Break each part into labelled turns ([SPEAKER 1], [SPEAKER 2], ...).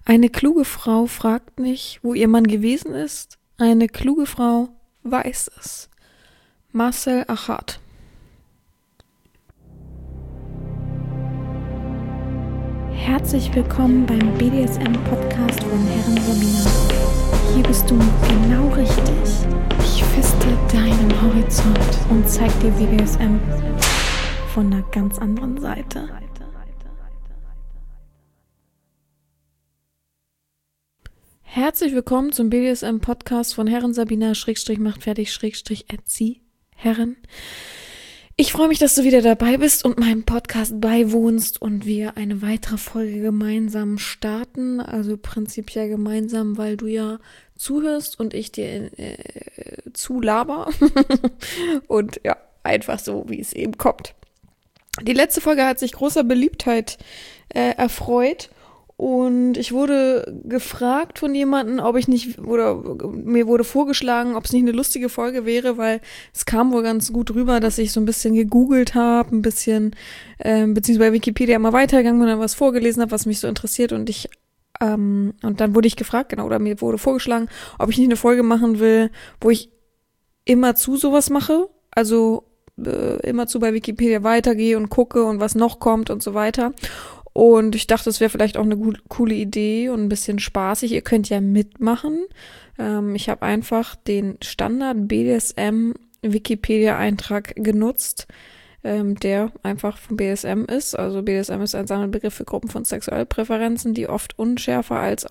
[SPEAKER 1] Eine kluge Frau fragt nicht, wo ihr Mann gewesen ist. Eine kluge Frau weiß es. Marcel Achard.
[SPEAKER 2] Herzlich willkommen beim BDSM-Podcast von Herren Sabina. Hier bist du genau richtig. Ich feste deinen Horizont und zeig dir BDSM von einer ganz anderen Seite.
[SPEAKER 1] Herzlich willkommen zum BDSM-Podcast von Herren Sabina /macht fertig /erzieh Herren. Ich freue mich, dass du wieder dabei bist und meinem Podcast beiwohnst und wir eine weitere Folge gemeinsam starten. Also prinzipiell gemeinsam, weil du ja zuhörst und ich dir zulaber. Und ja, einfach so, wie es eben kommt. Die letzte Folge hat sich großer Beliebtheit erfreut. Und ich wurde gefragt von jemandem, ob ich nicht, oder mir wurde vorgeschlagen, ob es nicht eine lustige Folge wäre, weil es kam wohl ganz gut rüber, dass ich so ein bisschen gegoogelt habe, ein bisschen, beziehungsweise bei Wikipedia mal weitergegangen und dann was vorgelesen habe, was mich so interessiert und und dann wurde ich gefragt, genau, oder mir wurde vorgeschlagen, ob ich nicht eine Folge machen will, wo ich immerzu sowas mache, also immerzu bei Wikipedia weitergehe und gucke und was noch kommt und so weiter. Und ich dachte, das wäre vielleicht auch eine coole Idee und ein bisschen spaßig. Ihr könnt ja mitmachen. Ich habe einfach den Standard BDSM Wikipedia-Eintrag genutzt, der einfach von BDSM ist. Also BDSM ist ein Sammelbegriff für Gruppen von Sexualpräferenzen, die oft unschärfer als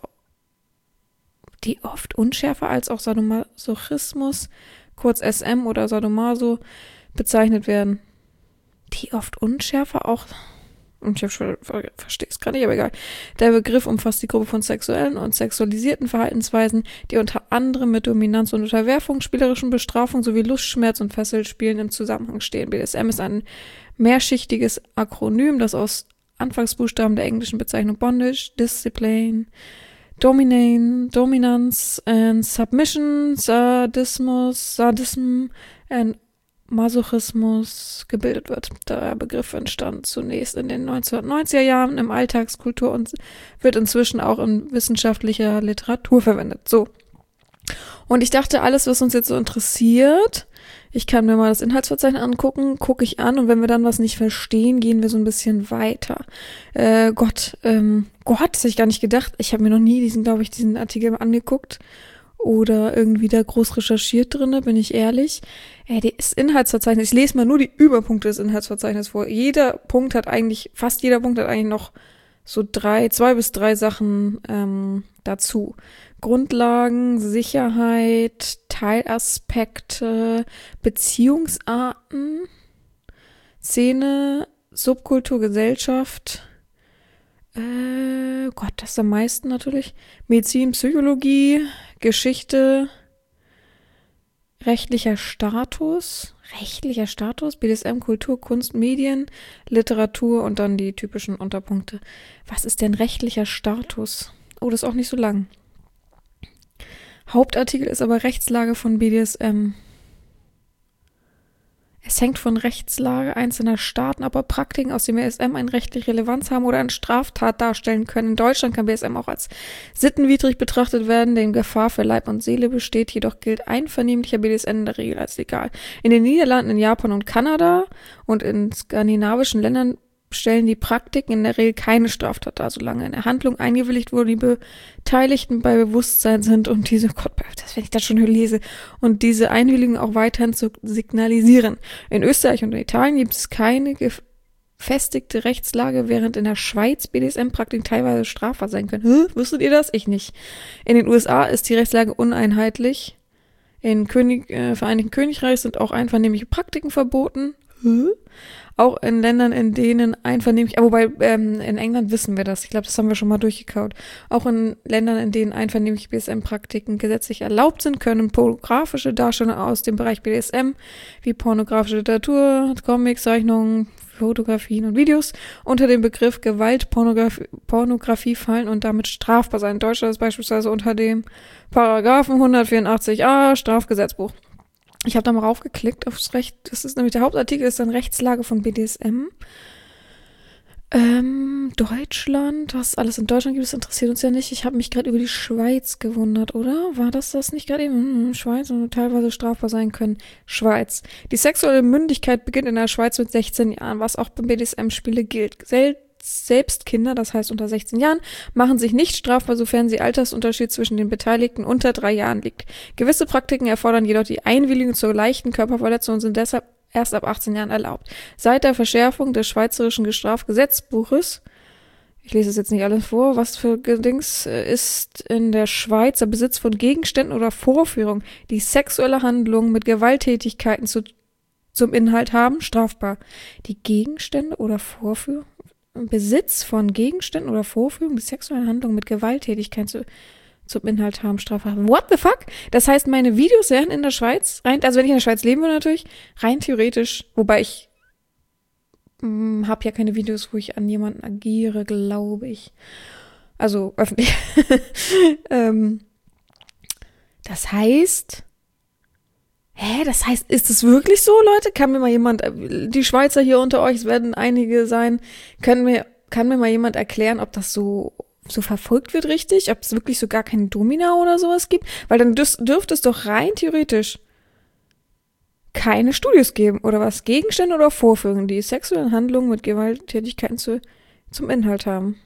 [SPEAKER 1] auch Sadomasochismus, kurz SM oder Sadomaso, bezeichnet werden. Die oft unschärfer auch... Und ich verstehe es gerade nicht, aber egal. Der Begriff umfasst die Gruppe von sexuellen und sexualisierten Verhaltensweisen, die unter anderem mit Dominanz und Unterwerfung, spielerischen Bestrafung sowie Lustschmerz und Fesselspielen im Zusammenhang stehen. BDSM ist ein mehrschichtiges Akronym, das aus Anfangsbuchstaben der englischen Bezeichnung Bondage, Discipline, Dominance and Submission, Sadism and Masochismus gebildet wird. Der Begriff entstand zunächst in den 1990er Jahren im Alltagskultur und wird inzwischen auch in wissenschaftlicher Literatur verwendet. So. Und ich dachte, alles, was uns jetzt so interessiert, ich kann mir mal das Inhaltsverzeichnis angucken, gucke ich an und wenn wir dann was nicht verstehen, gehen wir so ein bisschen weiter. Gott, das hätte ich gar nicht gedacht. Ich habe mir noch nie diesen Artikel angeguckt. Oder irgendwie da groß recherchiert drinne, bin ich ehrlich. Das Inhaltsverzeichnis, ich lese mal nur die Überpunkte des Inhaltsverzeichnisses vor. Fast jeder Punkt hat eigentlich noch so 2 bis 3 Sachen dazu. Grundlagen, Sicherheit, Teilaspekte, Beziehungsarten, Szene, Subkultur, Gesellschaft, das ist am meisten natürlich. Medizin, Psychologie, Geschichte, rechtlicher Status, BDSM, Kultur, Kunst, Medien, Literatur und dann die typischen Unterpunkte. Was ist denn rechtlicher Status? Oh, das ist auch nicht so lang. Hauptartikel ist aber Rechtslage von BDSM. Es hängt von Rechtslage einzelner Staaten ab, ob Praktiken aus dem BDSM eine rechtliche Relevanz haben oder eine Straftat darstellen können. In Deutschland kann BDSM auch als sittenwidrig betrachtet werden, denn Gefahr für Leib und Seele besteht, jedoch gilt einvernehmlicher BDSM in der Regel als legal. In den Niederlanden, in Japan und Kanada und in skandinavischen Ländern stellen die Praktiken in der Regel keine Straftat dar, solange eine Handlung eingewilligt wurde, die Beteiligten bei Bewusstsein sind und diese, wenn ich das schon lese, und diese Einwilligung auch weiterhin zu signalisieren. In Österreich und in Italien gibt es keine gefestigte Rechtslage, während in der Schweiz BDSM-Praktiken teilweise strafbar sein können. Wusstet ihr das? Ich nicht. In den USA ist die Rechtslage uneinheitlich. Im Vereinigten Königreich sind auch einvernehmliche Praktiken verboten. Auch in Ländern, in denen einvernehmlich, wobei in England wissen wir das, ich glaube, das haben wir schon mal durchgekaut. Auch in Ländern, in denen einvernehmliche BDSM-Praktiken gesetzlich erlaubt sind, können pornografische Darstellungen aus dem Bereich BDSM, wie pornografische Literatur, Comics, Zeichnungen, Fotografien und Videos, unter dem Begriff Gewaltpornografie fallen und damit strafbar sein. In Deutschland ist beispielsweise unter dem Paragraphen 184a Strafgesetzbuch. Ich habe da mal raufgeklickt aufs Recht. Das ist nämlich der Hauptartikel, ist dann Rechtslage von BDSM. Deutschland, was alles in Deutschland gibt, das interessiert uns ja nicht. Ich habe mich gerade über die Schweiz gewundert, oder? War das nicht gerade eben? Schweiz und teilweise strafbar sein können. Schweiz. Die sexuelle Mündigkeit beginnt in der Schweiz mit 16 Jahren, was auch beim BDSM-Spiele gilt. Selbst Kinder, das heißt unter 16 Jahren, machen sich nicht strafbar, sofern sie Altersunterschied zwischen den Beteiligten unter 3 Jahren liegt. Gewisse Praktiken erfordern jedoch die Einwilligung zur leichten Körperverletzung und sind deshalb erst ab 18 Jahren erlaubt. Seit der Verschärfung des schweizerischen Strafgesetzbuches, ich lese es jetzt nicht alles vor, was für Dings, ist in der Schweiz der Besitz von Gegenständen oder Vorführungen, die sexuelle Handlungen mit Gewalttätigkeiten zum Inhalt haben, strafbar. Die Gegenstände oder Vorführungen, Besitz von Gegenständen oder Vorführungen, die sexuelle Handlungen mit Gewalttätigkeiten zum Inhalt haben, strafbar. What the fuck? Das heißt, meine Videos wären in der Schweiz, also wenn ich in der Schweiz leben würde natürlich, rein theoretisch, wobei ich habe ja keine Videos, wo ich an jemanden agiere, glaube ich. Also öffentlich. Das heißt, das heißt, ist es wirklich so, Leute? Kann mir mal jemand, die Schweizer hier unter euch, es werden einige sein, kann mir mal jemand erklären, ob das so verfolgt wird richtig, ob es wirklich so gar keine Domina oder sowas gibt, weil dann dürfte es doch rein theoretisch keine Studios geben oder was, Gegenstände oder Vorführungen, die sexuellen Handlungen mit Gewalttätigkeiten zum Inhalt haben.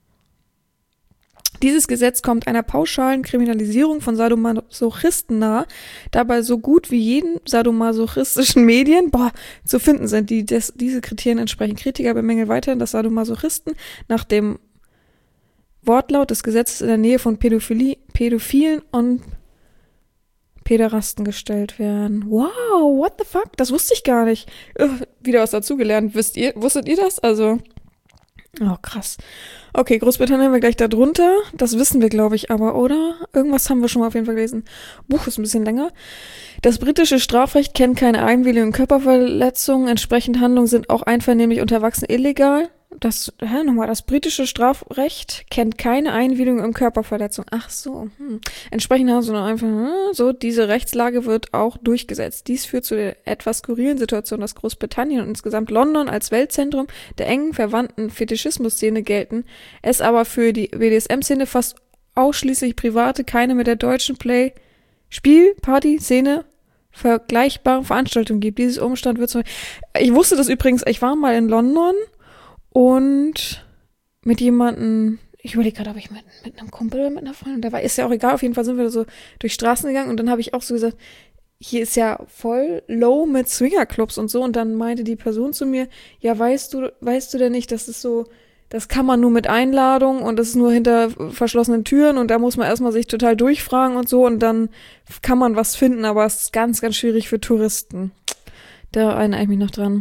[SPEAKER 1] Dieses Gesetz kommt einer pauschalen Kriminalisierung von Sadomasochisten nahe, dabei so gut wie jeden sadomasochistischen Medien zu finden sind, die diese Kriterien entsprechen. Kritiker bemängeln weiterhin, dass Sadomasochisten nach dem Wortlaut des Gesetzes in der Nähe von Pädophilen und Päderasten gestellt werden. Wow, what the fuck? Das wusste ich gar nicht. Wieder was dazugelernt. Wusstet ihr das? Also, oh krass. Okay, Großbritannien haben wir gleich da drunter. Das wissen wir, glaube ich, aber, oder? Irgendwas haben wir schon mal auf jeden Fall gelesen. Buch ist ein bisschen länger. Das britische Strafrecht kennt keine Einwilligung in Körperverletzungen. Entsprechend Handlungen sind auch einvernehmlich unter Erwachsenen illegal. Das britische Strafrecht kennt keine Einwilligung in Körperverletzung. Ach so. Entsprechend haben sie noch einfach, diese Rechtslage wird auch durchgesetzt. Dies führt zu der etwas skurrilen Situation, dass Großbritannien und insgesamt London als Weltzentrum der engen verwandten Fetischismus-Szene gelten, es aber für die BDSM-Szene fast ausschließlich private, keine mit der deutschen Party-Szene vergleichbare Veranstaltungen gibt. Dieses Umstand wird ich wusste das übrigens, ich war mal in London und mit jemandem, ich überlege gerade, ob ich mit einem Kumpel oder mit einer Freundin, ist ja auch egal, auf jeden Fall sind wir so durch Straßen gegangen und dann habe ich auch so gesagt, hier ist ja voll low mit Swingerclubs und so und dann meinte die Person zu mir, ja, weißt du denn nicht, dass es so, das kann man nur mit Einladung und das ist nur hinter verschlossenen Türen und da muss man erstmal sich total durchfragen und so und dann kann man was finden, aber es ist ganz, ganz schwierig für Touristen. Da erinnere ich mich noch dran.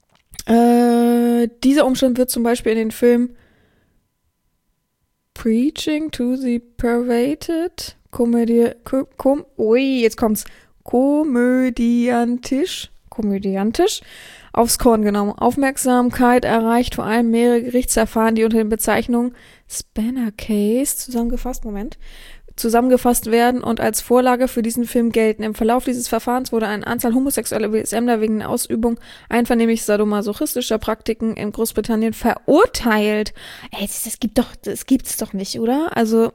[SPEAKER 1] Dieser Umstand wird zum Beispiel in den Film Preaching to the Perverted komödiantisch aufs Korn genommen. Aufmerksamkeit erreicht vor allem mehrere Gerichtsverfahren, die unter den Bezeichnungen Spanner Case zusammengefasst werden und als Vorlage für diesen Film gelten. Im Verlauf dieses Verfahrens wurde eine Anzahl homosexueller BDSMler wegen der Ausübung einvernehmlich sadomasochistischer Praktiken in Großbritannien verurteilt. Ey, das gibt's doch nicht, oder? Also,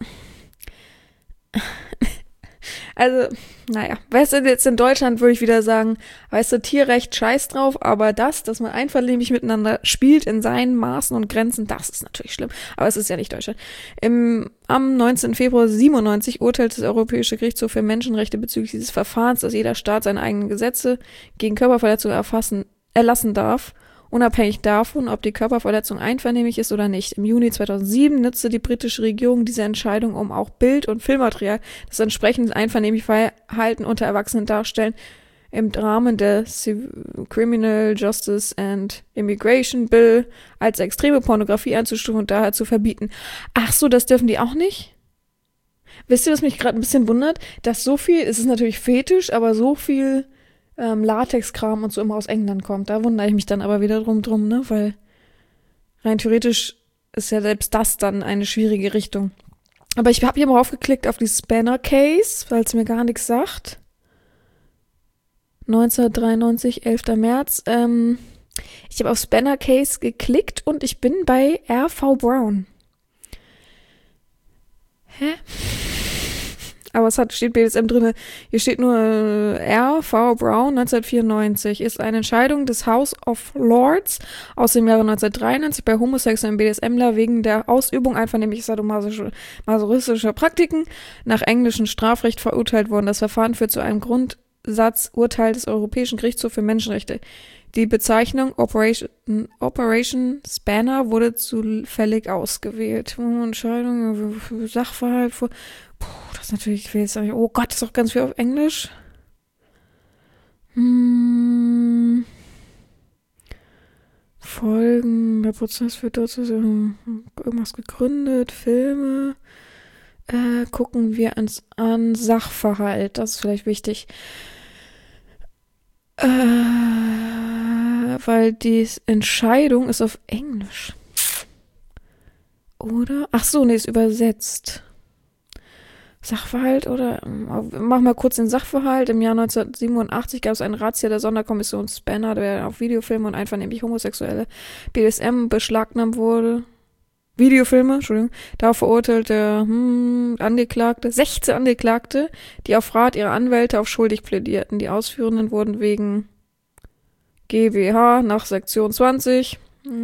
[SPEAKER 1] naja, weißt du, jetzt in Deutschland würde ich wieder sagen, weißt du, Tierrecht, scheiß drauf, aber dass man einvernehmlich miteinander spielt in seinen Maßen und Grenzen, das ist natürlich schlimm, aber es ist ja nicht Deutschland. Am 19. Februar 1997 urteilte das Europäische Gerichtshof für Menschenrechte bezüglich dieses Verfahrens, dass jeder Staat seine eigenen Gesetze gegen Körperverletzungen erlassen darf, unabhängig davon, ob die Körperverletzung einvernehmlich ist oder nicht. Im Juni 2007 nutzte die britische Regierung diese Entscheidung, um auch Bild- und Filmmaterial, das entsprechend einvernehmlich Verhalten unter Erwachsenen darstellen, im Rahmen der Criminal Justice and Immigration Bill als extreme Pornografie einzustufen und daher zu verbieten. Ach so, das dürfen die auch nicht? Wisst ihr, was mich gerade ein bisschen wundert? Dass so viel, es ist natürlich Fetisch, aber so viel Latexkram und so immer aus England kommt. Da wundere ich mich dann aber wieder drum, ne? Weil rein theoretisch ist ja selbst das dann eine schwierige Richtung. Aber ich habe hier mal aufgeklickt auf die Spanner Case, weil es mir gar nichts sagt. 1993, 11. März. Ich habe auf Spanner Case geklickt und ich bin bei R.V. Brown. Hä? Aber steht BDSM drin. Hier steht nur R.V. Brown 1994 ist eine Entscheidung des House of Lords aus dem Jahre 1993 bei homosexuellen BDSMler wegen der Ausübung einvernehmlich sadomasochistischer Praktiken nach englischem Strafrecht verurteilt worden. Das Verfahren führt zu einem Grundsatzurteil des Europäischen Gerichtshofs für Menschenrechte. Die Bezeichnung Operation Spanner wurde zufällig ausgewählt. Entscheidung, Sachverhalt, das ist natürlich, ich will jetzt sagen, oh Gott, das ist auch ganz viel auf Englisch. Folgen, der Prozess führt dazu, irgendwas gegründet, Filme. Gucken wir uns an, Sachverhalt, das ist vielleicht wichtig. Weil die Entscheidung ist auf Englisch. Oder? Ach so, nee, ist übersetzt. Sachverhalt oder? Mach mal kurz den Sachverhalt. Im Jahr 1987 gab es einen Razzia der Sonderkommission Spanner, der auf Videofilme und einvernehmlich homosexuelle BDSM beschlagnahmt wurde. Videofilme, Entschuldigung. Darauf verurteilte Angeklagte, 16 Angeklagte, die auf Rat ihrer Anwälte auf schuldig plädierten. Die Ausführenden wurden wegen GWH nach Sektion 20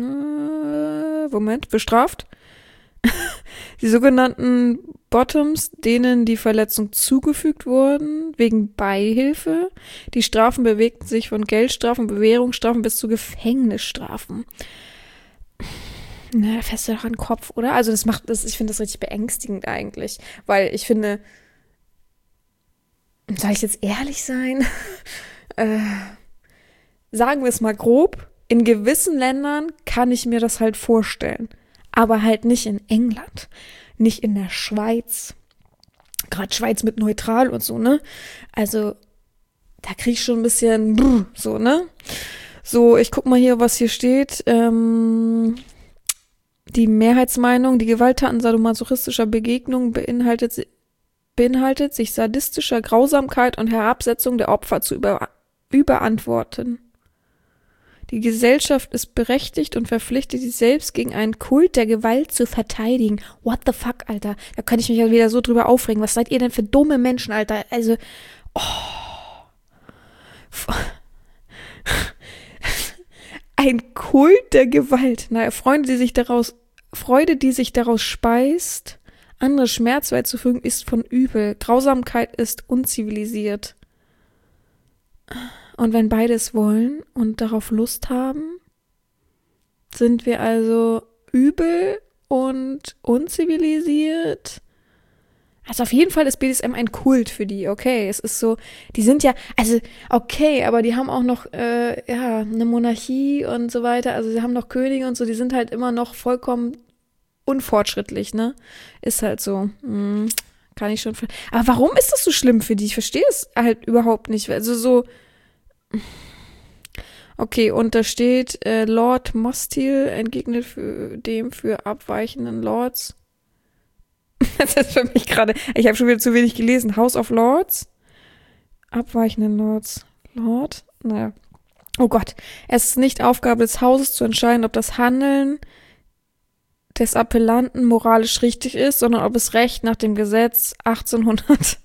[SPEAKER 1] bestraft. Die sogenannten Bottoms, denen die Verletzung zugefügt wurden, wegen Beihilfe. Die Strafen bewegten sich von Geldstrafen, Bewährungsstrafen bis zu Gefängnisstrafen. Na, fest doch an den Kopf, oder? Also ich finde das richtig beängstigend eigentlich, weil ich finde, soll ich jetzt ehrlich sein? Sagen wir es mal grob, in gewissen Ländern kann ich mir das halt vorstellen. Aber halt nicht in England, nicht in der Schweiz. Gerade Schweiz mit neutral und so, ne? Also, da krieg ich schon ein bisschen so, ne? So, ich guck mal hier, was hier steht. Die Mehrheitsmeinung, die Gewalttaten sadomasochistischer Begegnung beinhaltet sich sadistischer Grausamkeit und Herabsetzung der Opfer zu überantworten. Die Gesellschaft ist berechtigt und verpflichtet, sich selbst gegen einen Kult der Gewalt zu verteidigen. What the fuck, Alter? Da könnte ich mich ja wieder so drüber aufregen. Was seid ihr denn für dumme Menschen, Alter? Also, ein Kult der Gewalt. Naja, Freude, die sich daraus speist, andere Schmerz beizufügen, ist von Übel. Grausamkeit ist unzivilisiert. Und wenn beides wollen und darauf Lust haben, sind wir also übel und unzivilisiert. Also auf jeden Fall ist BDSM ein Kult für die, okay. Es ist so, die sind ja, also okay, aber die haben auch noch, eine Monarchie und so weiter. Also sie haben noch Könige und so, die sind halt immer noch vollkommen unfortschrittlich, ne? Ist halt so, kann ich schon. Aber warum ist das so schlimm für die? Ich verstehe es halt überhaupt nicht. Also so, okay, und da steht, Lord Mostil entgegnet für abweichenden Lords. Das ist für mich gerade, ich habe schon wieder zu wenig gelesen. House of Lords? Abweichenden Lords. Lord? Naja. Oh Gott. Es ist nicht Aufgabe des Hauses zu entscheiden, ob das Handeln des Appellanten moralisch richtig ist, sondern ob es Recht nach dem Gesetz 1861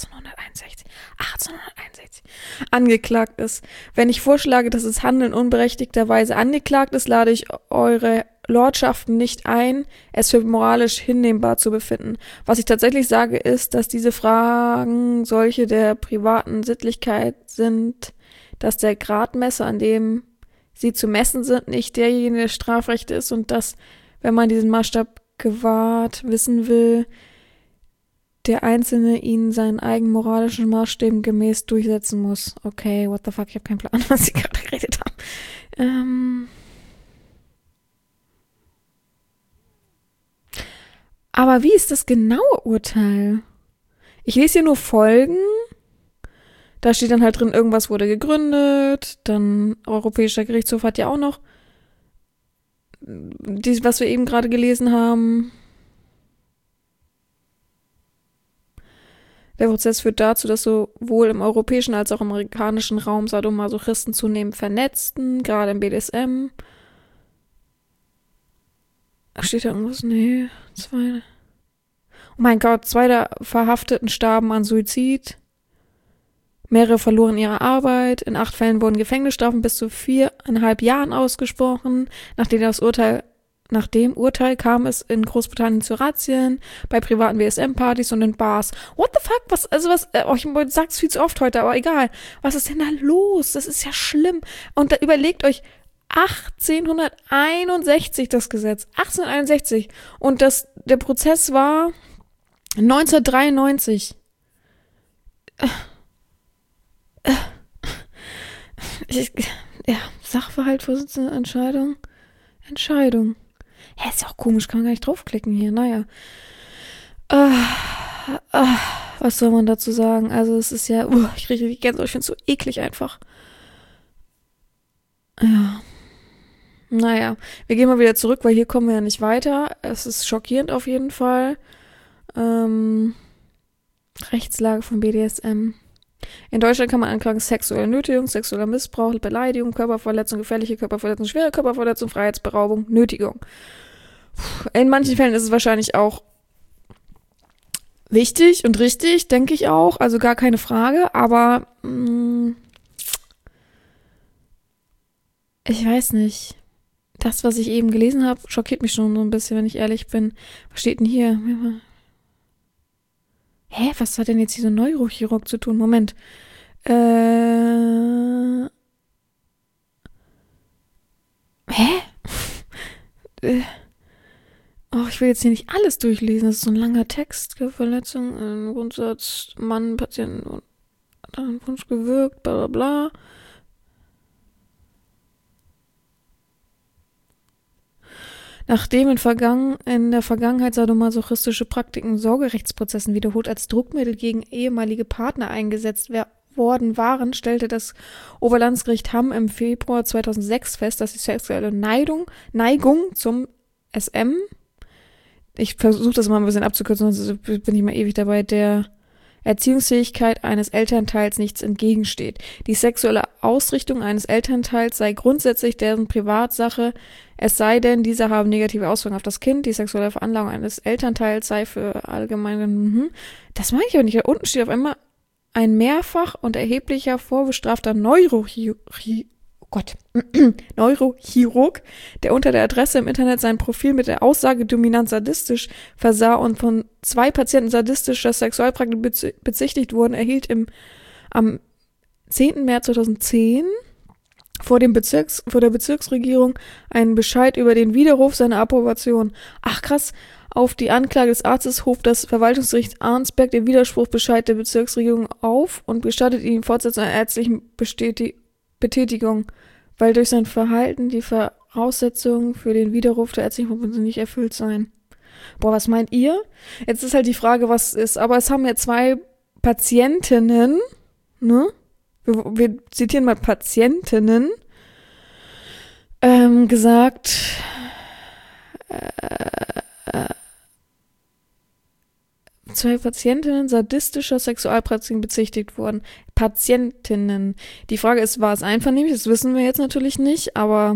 [SPEAKER 1] angeklagt ist. Wenn ich vorschlage, dass das Handeln unberechtigterweise angeklagt ist, lade ich eure Lordschaften nicht ein, es für moralisch hinnehmbar zu befinden. Was ich tatsächlich sage, ist, dass diese Fragen solche der privaten Sittlichkeit sind, dass der Gradmesser, an dem sie zu messen sind, nicht derjenige des Strafrechts ist und dass, wenn man diesen Maßstab gewahrt wissen will, der Einzelne ihn seinen eigenen moralischen Maßstäben gemäß durchsetzen muss. Okay, what the fuck, ich habe keinen Plan, was sie gerade geredet haben. Aber wie ist das genaue Urteil? Ich lese hier nur Folgen. Da steht dann halt drin, irgendwas wurde gegründet. Dann Europäischer Gerichtshof hat ja auch noch was wir eben gerade gelesen haben. Der Prozess führt dazu, dass sowohl im europäischen als auch im amerikanischen Raum Sadomasochisten zunehmend vernetzten, gerade im BDSM. Steht da irgendwas? Nee. Oh mein Gott, 2 der Verhafteten starben an Suizid. Mehrere verloren ihre Arbeit. In 8 Fällen wurden Gefängnisstrafen bis zu 4,5 Jahren ausgesprochen. Nach dem Urteil kam es in Großbritannien zu Razzien, bei privaten WSM-Partys und in Bars. What the fuck? Ich sag's viel zu oft heute, aber egal. Was ist denn da los? Das ist ja schlimm. Und da überlegt euch, 1861 das Gesetz. 1861. Und der Prozess war 1993. Sachverhaltvorsitzende Entscheidung. Ja, ist ja auch komisch, kann man gar nicht draufklicken hier. Naja. Was soll man dazu sagen? Also es ist ja, ich kriege die Gänsehaut, ich finde es so eklig einfach. Ja. Naja, wir gehen mal wieder zurück, weil hier kommen wir ja nicht weiter. Es ist schockierend auf jeden Fall. Rechtslage von BDSM. In Deutschland kann man anklagen sexuelle Nötigung, sexueller Missbrauch, Beleidigung, Körperverletzung, gefährliche Körperverletzung, schwere Körperverletzung, Freiheitsberaubung, Nötigung. In manchen Fällen ist es wahrscheinlich auch wichtig und richtig, denke ich auch. Also gar keine Frage, aber ich weiß nicht. Das, was ich eben gelesen habe, schockiert mich schon so ein bisschen, wenn ich ehrlich bin. Was steht denn hier? Hä, was hat denn jetzt hier so ein Neurochirurg zu tun? Moment. Hä? Ich will jetzt hier nicht alles durchlesen. Das ist so ein langer Text. Verletzung, Grundsatz, Mann, Patienten und dann Wunsch gewirkt, bla bla bla. Nachdem in der Vergangenheit sadomasochistische Praktiken in Sorgerechtsprozessen wiederholt als Druckmittel gegen ehemalige Partner eingesetzt worden waren, stellte das Oberlandesgericht Hamm im Februar 2006 fest, dass die sexuelle Neigung zum SM, ich versuche das mal ein bisschen abzukürzen, sonst bin ich mal ewig dabei, der Erziehungsfähigkeit eines Elternteils nichts entgegensteht. Die sexuelle Ausrichtung eines Elternteils sei grundsätzlich deren Privatsache, es sei denn, diese haben negative Auswirkungen auf das Kind. Die sexuelle Veranlagung eines Elternteils sei für allgemeine... Das meine ich aber nicht. Da unten steht auf einmal ein mehrfach und erheblicher vorbestrafter Neurochirurg, der unter der Adresse im Internet sein Profil mit der Aussage dominant sadistisch versah und von 2 Patienten sadistischer Sexualpraktik bezichtigt wurden, erhielt am 10. März 2010 vor der Bezirksregierung einen Bescheid über den Widerruf seiner Approbation. Ach krass, auf die Anklage des Arztes hob das Verwaltungsgericht Arnsberg den Widerspruchbescheid der Bezirksregierung auf und gestattet ihm Fortsetzung einer ärztlichen Betätigung, weil durch sein Verhalten die Voraussetzungen für den Widerruf der ärztlichen Betätigung nicht erfüllt seien. Boah, was meint ihr? Jetzt ist halt die Frage, was ist, aber es haben ja 2 Patientinnen, ne? Wir zitieren mal Patientinnen, gesagt, 2 Patientinnen sadistischer Sexualpraktiken bezichtigt wurden. Patientinnen. Die Frage ist, war es einvernehmlich? Das wissen wir jetzt natürlich nicht, aber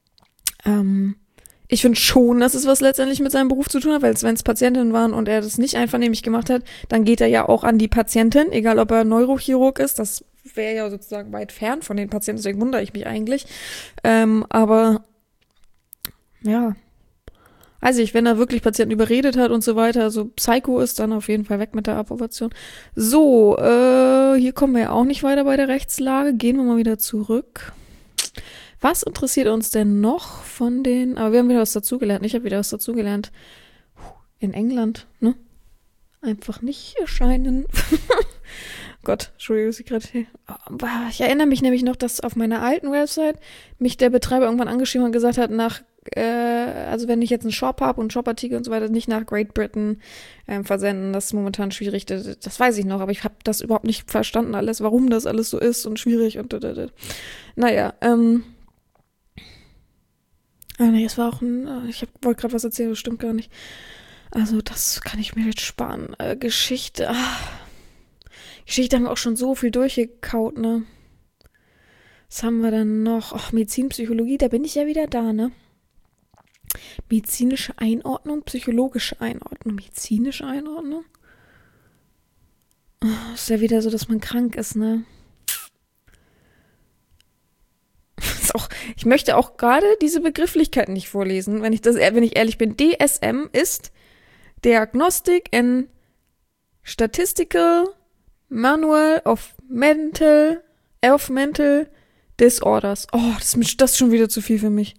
[SPEAKER 1] ich finde schon, dass es was letztendlich mit seinem Beruf zu tun hat, weil wenn es Patientinnen waren und er das nicht einvernehmlich gemacht hat, dann geht er ja auch an die Patientin, egal ob er Neurochirurg ist, das wäre ja sozusagen weit fern von den Patienten, deswegen wundere ich mich eigentlich. Aber ja, weiß ich, wenn er wirklich Patienten überredet hat und so weiter, so Psycho ist, dann auf jeden Fall weg mit der Approbation. So, hier kommen wir ja auch nicht weiter bei der Rechtslage. Gehen wir mal wieder zurück. Was interessiert uns denn noch von den, aber wir haben wieder was dazugelernt. Ich habe wieder was dazugelernt. In England, ne? Einfach nicht erscheinen. Gott, Entschuldigung, dass ich gerade hier. Ich erinnere mich nämlich noch, dass auf meiner alten Website mich der Betreiber irgendwann angeschrieben und gesagt hat, also wenn ich jetzt einen Shop habe und Shopartikel und so weiter, nicht nach Great Britain versenden, das ist momentan schwierig. Das weiß ich noch, aber ich habe das überhaupt nicht verstanden alles, warum das alles so ist und schwierig und naja, nee, es war auch ich wollte gerade was erzählen, das stimmt gar nicht. Also das kann ich mir jetzt sparen. Geschichte, Die Geschichte haben wir auch schon so viel durchgekaut, ne? Was haben wir dann noch? Ach, Medizin, Psychologie, da bin ich ja wieder da, ne? Medizinische Einordnung, psychologische Einordnung, medizinische Einordnung? Oh, ist ja wieder so, dass man krank ist, ne? Ich möchte auch gerade diese Begrifflichkeiten nicht vorlesen, wenn ich ehrlich bin. DSM ist Diagnostic and Statistical Manual of Mental Disorders. Oh, das ist schon wieder zu viel für mich.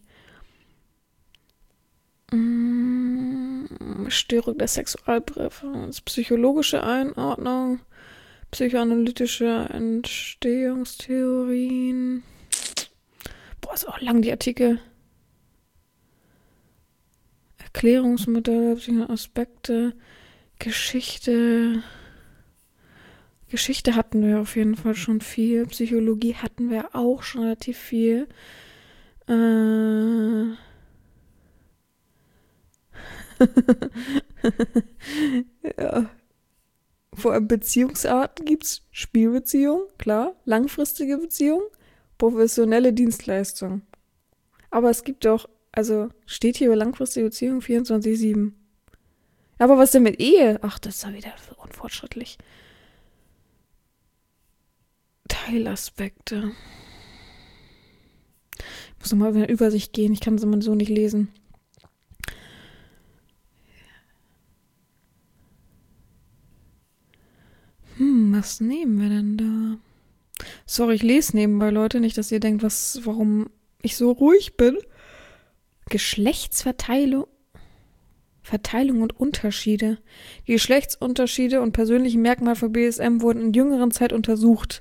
[SPEAKER 1] Störung der Sexualpräferenz, psychologische Einordnung, psychoanalytische Entstehungstheorien. Boah, ist auch lang, die Artikel. Erklärungsmodelle, Aspekte, Geschichte. Geschichte hatten wir auf jeden Fall schon viel. Psychologie hatten wir auch schon relativ viel. Ja. Vor allem Beziehungsarten gibt es Spielbeziehung, klar, langfristige Beziehung, professionelle Dienstleistung. Aber es gibt doch, also steht hier über langfristige Beziehung 24/7. Aber was denn mit Ehe? Ach, das ist ja wieder unfortschrittlich. Teilaspekte. Ich muss nochmal über eine Übersicht gehen, ich kann es immer so nicht lesen. Was nehmen wir denn da? Sorry, ich lese nebenbei, Leute, nicht, dass ihr denkt, warum ich so ruhig bin. Geschlechtsverteilung und Unterschiede. Die Geschlechtsunterschiede und persönlichen Merkmale von BDSM wurden in jüngeren Zeit untersucht.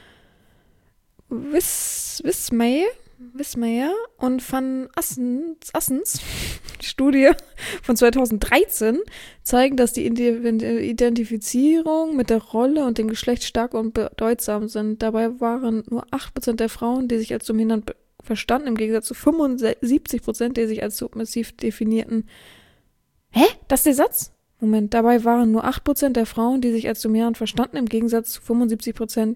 [SPEAKER 1] Wismayer und Van Assens Studie von 2013 zeigen, dass die Identifizierung mit der Rolle und dem Geschlecht stark und bedeutsam sind. Dabei waren nur 8% der Frauen, die sich als dominant verstanden, im Gegensatz zu 75%, die sich als submissiv definierten. Hä? Das ist der Satz? Moment, dabei waren nur 8% der Frauen, die sich als dominant verstanden, im Gegensatz zu 75%,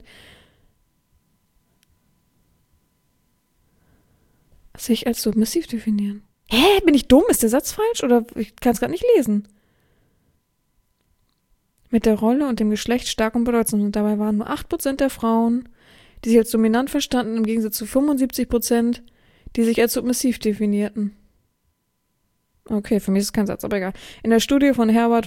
[SPEAKER 1] sich als submissiv definieren. Hä? Bin ich dumm? Ist der Satz falsch? Oder ich kann es gerade nicht lesen. Mit der Rolle und dem Geschlecht stark und bedeutsam sind. Dabei waren nur 8% der Frauen, die sich als dominant verstanden, im Gegensatz zu 75%, die sich als submissiv definierten. Okay, für mich ist es kein Satz, aber egal. In der Studie von Herbert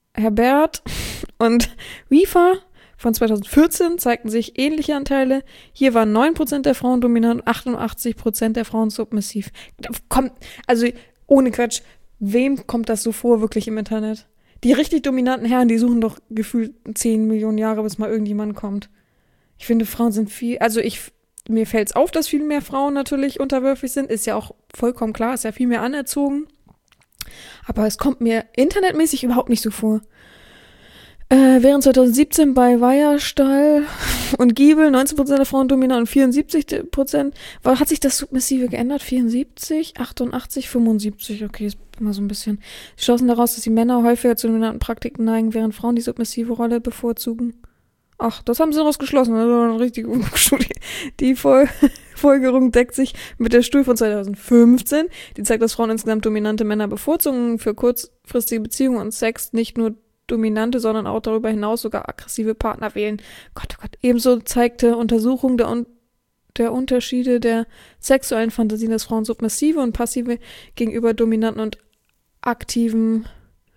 [SPEAKER 1] und Wiefer von 2014 zeigten sich ähnliche Anteile. Hier waren 9% der Frauen dominant und 88% der Frauen submissiv. Also ohne Quatsch, wem kommt das so vor wirklich im Internet? Die richtig dominanten Herren, die suchen doch gefühlt 10 Millionen Jahre, bis mal irgendjemand kommt. Ich finde, Frauen sind mir fällt es auf, dass viel mehr Frauen natürlich unterwürfig sind. Ist ja auch vollkommen klar, ist ja viel mehr anerzogen. Aber es kommt mir internetmäßig überhaupt nicht so vor. Während 2017 bei Weierstall und Giebel 19% der Frauen dominant und 74%, hat sich das Submissive geändert? 74, 88, 75, okay, ist immer so ein bisschen. Sie schlossen daraus, dass die Männer häufiger zu dominanten Praktiken neigen, während Frauen die submissive Rolle bevorzugen. Ach, das haben sie daraus geschlossen, das war eine richtige Studie. Die Folgerung deckt sich mit der Studie von 2015, die zeigt, dass Frauen insgesamt dominante Männer bevorzugen für kurzfristige Beziehungen und Sex, nicht nur dominante, sondern auch darüber hinaus sogar aggressive Partner wählen. Gott, oh Gott. Ebenso zeigte Untersuchung der Unterschiede der sexuellen Fantasien, dass Frauen submissive und passive gegenüber dominanten und aktiven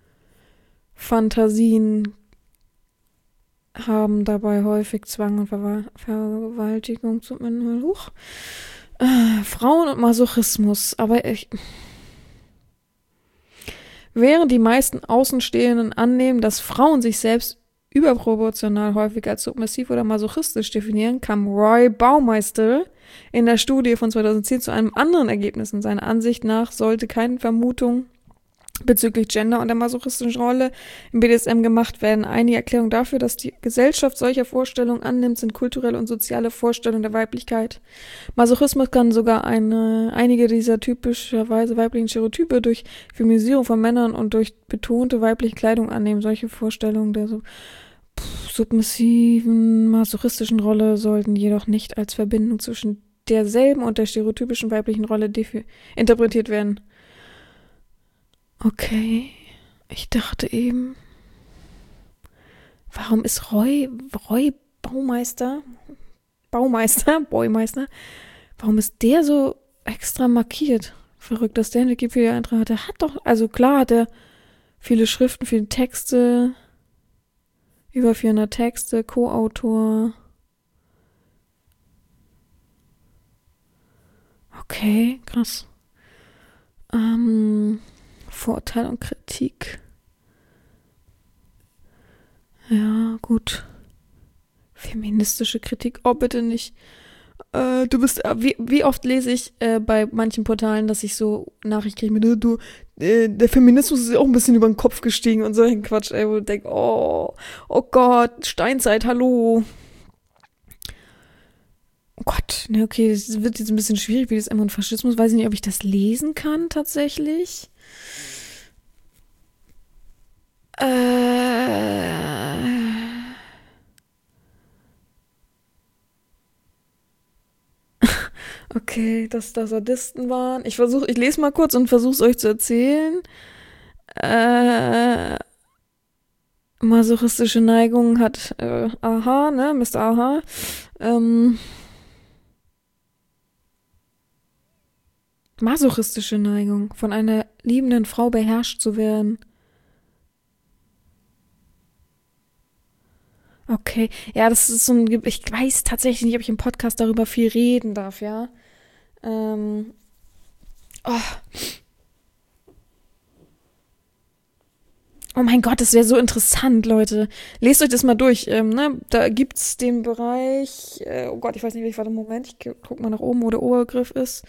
[SPEAKER 1] Fantasien haben, dabei häufig Zwang und Vergewaltigung zumindest. Frauen und Masochismus, aber während die meisten Außenstehenden annehmen, dass Frauen sich selbst überproportional häufig als submissiv oder masochistisch definieren, kam Roy Baumeister in der Studie von 2010 zu einem anderen Ergebnis. In seiner Ansicht nach sollte keine Vermutung bezüglich Gender und der masochistischen Rolle im BDSM gemacht werden. Einige Erklärungen dafür, dass die Gesellschaft solcher Vorstellungen annimmt, sind kulturelle und soziale Vorstellungen der Weiblichkeit. Masochismus kann sogar einige dieser typischerweise weiblichen Stereotype durch Feminisierung von Männern und durch betonte weibliche Kleidung annehmen. Solche Vorstellungen der submissiven, masochistischen Rolle sollten jedoch nicht als Verbindung zwischen derselben und der stereotypischen weiblichen Rolle interpretiert werden. Okay, ich dachte eben, warum ist Roy Baumeister, warum ist der so extra markiert? Verrückt, dass der einen Wikipedia-Eintrag hat. Der hat doch, also klar hat er viele Schriften, viele Texte, über 400 Texte, Co-Autor. Okay, krass. Vorurteil und Kritik. Ja, gut. Feministische Kritik. Oh, bitte nicht. Du bist, wie oft lese ich bei manchen Portalen, dass ich so Nachrichten kriege mit, der Feminismus ist ja auch ein bisschen über den Kopf gestiegen und so ein Quatsch, ey, wo ich denke, oh Gott, Steinzeit, hallo. Oh Gott, ne, okay, es wird jetzt ein bisschen schwierig, wie das immer und Faschismus, weiß ich nicht, ob ich das lesen kann, tatsächlich. Okay, dass da Sadisten waren. Ich lese mal kurz und versuche es euch zu erzählen. Masochistische Neigung hat Aha, ne, Mr. Aha. Masochistische Neigung, von einer liebenden Frau beherrscht zu werden. Okay, ja, das ist so ein, ich weiß tatsächlich nicht, ob ich im Podcast darüber viel reden darf, ja. Oh. Oh mein Gott, das wäre so interessant, Leute. Lest euch das mal durch. Ne? Da gibt's den Bereich, oh Gott, ich weiß nicht, warte, Moment, ich guck mal nach oben, wo der Obergriff ist.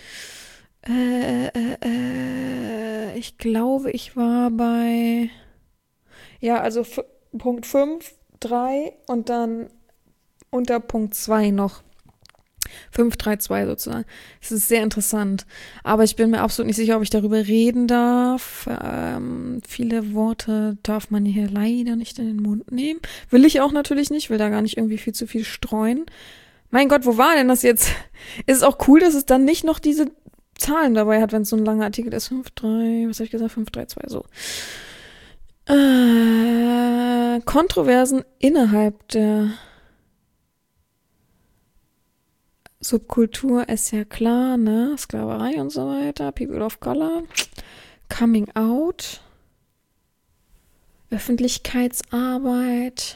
[SPEAKER 1] Ich glaube, ich war bei, ja, also Punkt 5, 3 und dann unter Punkt 2 noch. 532 sozusagen. Das ist sehr interessant. Aber ich bin mir absolut nicht sicher, ob ich darüber reden darf. Viele Worte darf man hier leider nicht in den Mund nehmen. Will ich auch natürlich nicht, will da gar nicht irgendwie viel zu viel streuen. Mein Gott, wo war denn das jetzt? Ist es auch cool, dass es dann nicht noch diese Zahlen dabei hat, wenn es so ein langer Artikel ist. 5.3, was habe ich gesagt? 5.3.2, so. Kontroversen innerhalb der Subkultur ist ja klar, ne? Sklaverei und so weiter, People of Color, Coming Out, Öffentlichkeitsarbeit,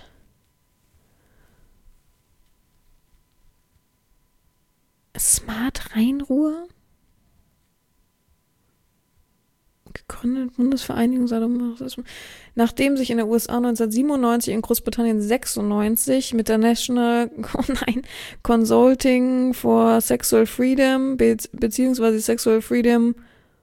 [SPEAKER 1] Smart Rheinruhr, gegründet Bundesvereinigung Sadomasochismus. Nachdem sich in der USA 1997, in Großbritannien 96 mit der National Consulting for Sexual Freedom beziehungsweise Sexual Freedom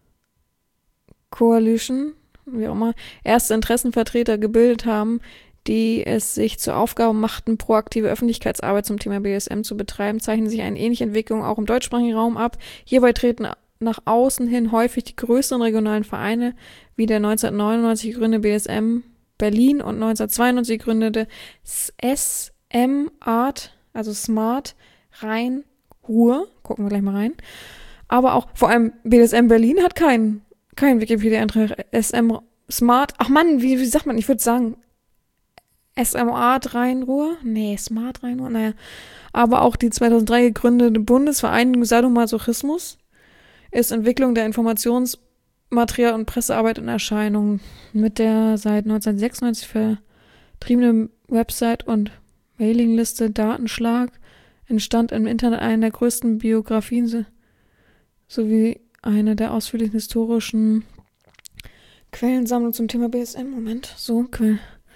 [SPEAKER 1] Coalition, wie auch immer, erste Interessenvertreter gebildet haben, die es sich zur Aufgabe machten, proaktive Öffentlichkeitsarbeit zum Thema BDSM zu betreiben, zeichnen sich eine ähnliche Entwicklung auch im deutschsprachigen Raum ab. Hierbei treten nach außen hin häufig die größeren regionalen Vereine, wie der 1999 gegründete BDSM Berlin und 1992 gegründete SM Art, also Smart Rhein-Ruhr, gucken wir gleich mal rein, aber auch vor allem BDSM Berlin hat keinen Wikipedia-Eintrag, SM Smart, ach Mann, wie sagt man, ich würde sagen SM Art Rhein-Ruhr, nee, Smart Rhein-Ruhr, naja, aber auch die 2003 gegründete Bundesvereinigung Sadomasochismus ist Entwicklung der Informationsmaterial- und Pressearbeit in Erscheinung. Mit der seit 1996 vertriebenen Website und Mailingliste Datenschlag entstand im Internet eine der größten Biografien sowie eine der ausführlichen historischen Quellensammlungen zum Thema BSM. Moment, so, Quellen.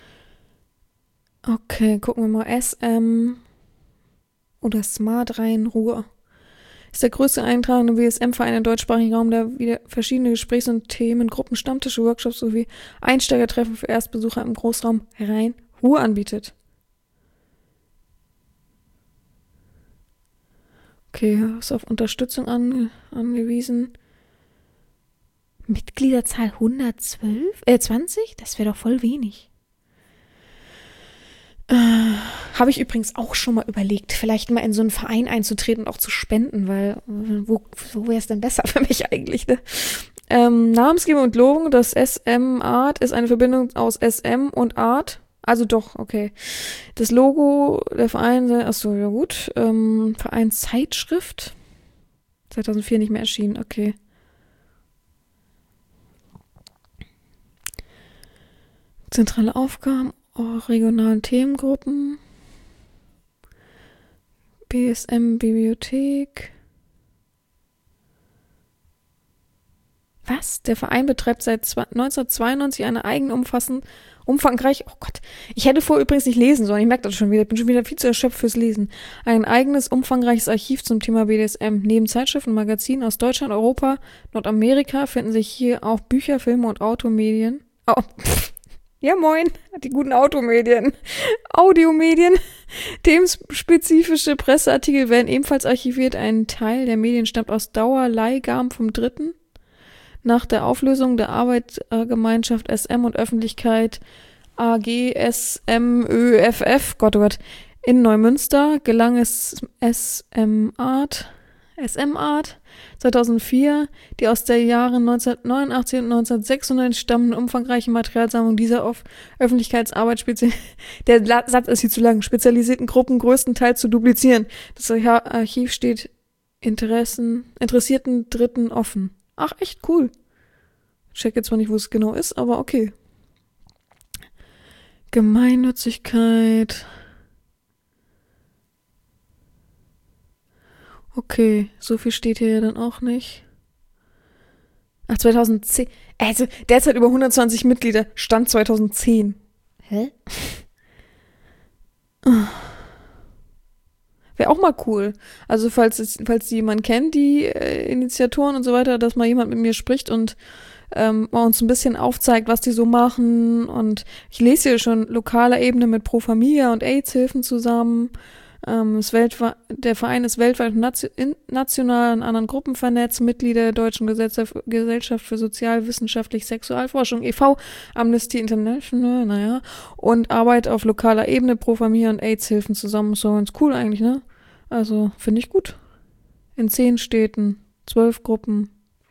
[SPEAKER 1] Okay, gucken wir mal. SM oder Smart Rhein-Ruhr ist der größte eintragende BDSM-Verein im deutschsprachigen Raum, der wieder verschiedene Gesprächs- und Themengruppen, Stammtische, Workshops sowie Einsteigertreffen für Erstbesucher im Großraum Rhein-Ruhr anbietet. Okay, ist auf Unterstützung angewiesen. Mitgliederzahl 120? Das wäre doch voll wenig. Habe ich übrigens auch schon mal überlegt, vielleicht mal in so einen Verein einzutreten und auch zu spenden, weil wo wäre es denn besser für mich eigentlich, ne? Namensgebung und Lobung, das SM-Art ist eine Verbindung aus SM und Art. Also doch, okay. Das Logo der Verein, achso, ja gut. Vereinszeitschrift. 2004 nicht mehr erschienen, okay. Zentrale Aufgaben, regionalen Themengruppen. BSM-Bibliothek. Was? Der Verein betreibt seit 1992 eine umfangreich, oh Gott, ich hätte vorher übrigens nicht lesen sollen, ich merke das schon wieder, ich bin schon wieder viel zu erschöpft fürs Lesen. Ein eigenes, umfangreiches Archiv zum Thema BDSM. Neben Zeitschriften und Magazinen aus Deutschland, Europa, Nordamerika finden sich hier auch Bücher, Filme und Automedien. Oh, ja moin, die guten Automedien. Audiomedien. Themenspezifische Presseartikel werden ebenfalls archiviert. Ein Teil der Medien stammt aus Dauerleihgaben vom Dritten. Nach der Auflösung der Arbeitsgemeinschaft SM und Öffentlichkeit AG SMÖFF, Gott oh Gott, in Neumünster gelang es SM-Art 2004, die aus der Jahren 1989 und 1996 stammende umfangreiche Materialsammlung dieser Öffentlichkeitsarbeit der Satz ist hier zu lang, spezialisierten Gruppen größtenteils zu duplizieren. Das Archiv steht interessierten Dritten offen. Ach, echt cool. Ich check jetzt zwar nicht, wo es genau ist, aber okay. Gemeinnützigkeit. Okay, so viel steht hier ja dann auch nicht. Ach, 2010. Also, derzeit über 120 Mitglieder. Stand 2010. Hä? Wäre auch mal cool. Also falls jemand kennt, die Initiatoren und so weiter, dass mal jemand mit mir spricht und mal uns ein bisschen aufzeigt, was die so machen. Und ich lese hier schon lokaler Ebene mit Pro Familia und AIDS-Hilfen zusammen. Der Verein ist weltweit national in anderen Gruppen vernetzt, Mitglieder der Deutschen Gesellschaft für Sozialwissenschaftliche Sexualforschung e.V., Amnesty International, naja, und arbeitet auf lokaler Ebene Pro Familia und AIDS-Hilfen zusammen. So ganz cool eigentlich, ne? Also, finde ich gut. In 10 Städten, 12 Gruppen.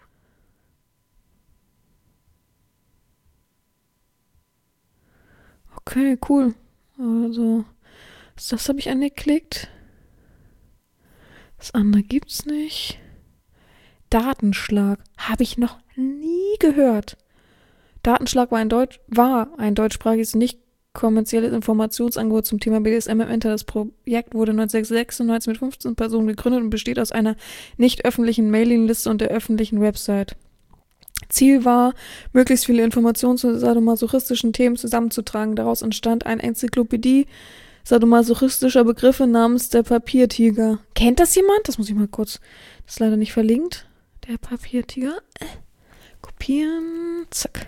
[SPEAKER 1] Okay, cool. Also, das habe ich angeklickt. Das andere gibt's nicht. Datenschlag. Habe ich noch nie gehört. Datenschlag war ein deutschsprachiges, nicht kommerzielles Informationsangebot zum Thema BDSM im Internet. Das Projekt wurde 1996 mit 15 Personen gegründet und besteht aus einer nicht öffentlichen Mailingliste und der öffentlichen Website. Ziel war, möglichst viele Informationen zu sadomasochistischen Themen zusammenzutragen. Daraus entstand eine Enzyklopädie sadomasochistischer Begriffe namens der Papiertiger. Kennt das jemand? Das muss ich mal kurz. Das ist leider nicht verlinkt. Der Papiertiger. Kopieren. Zack.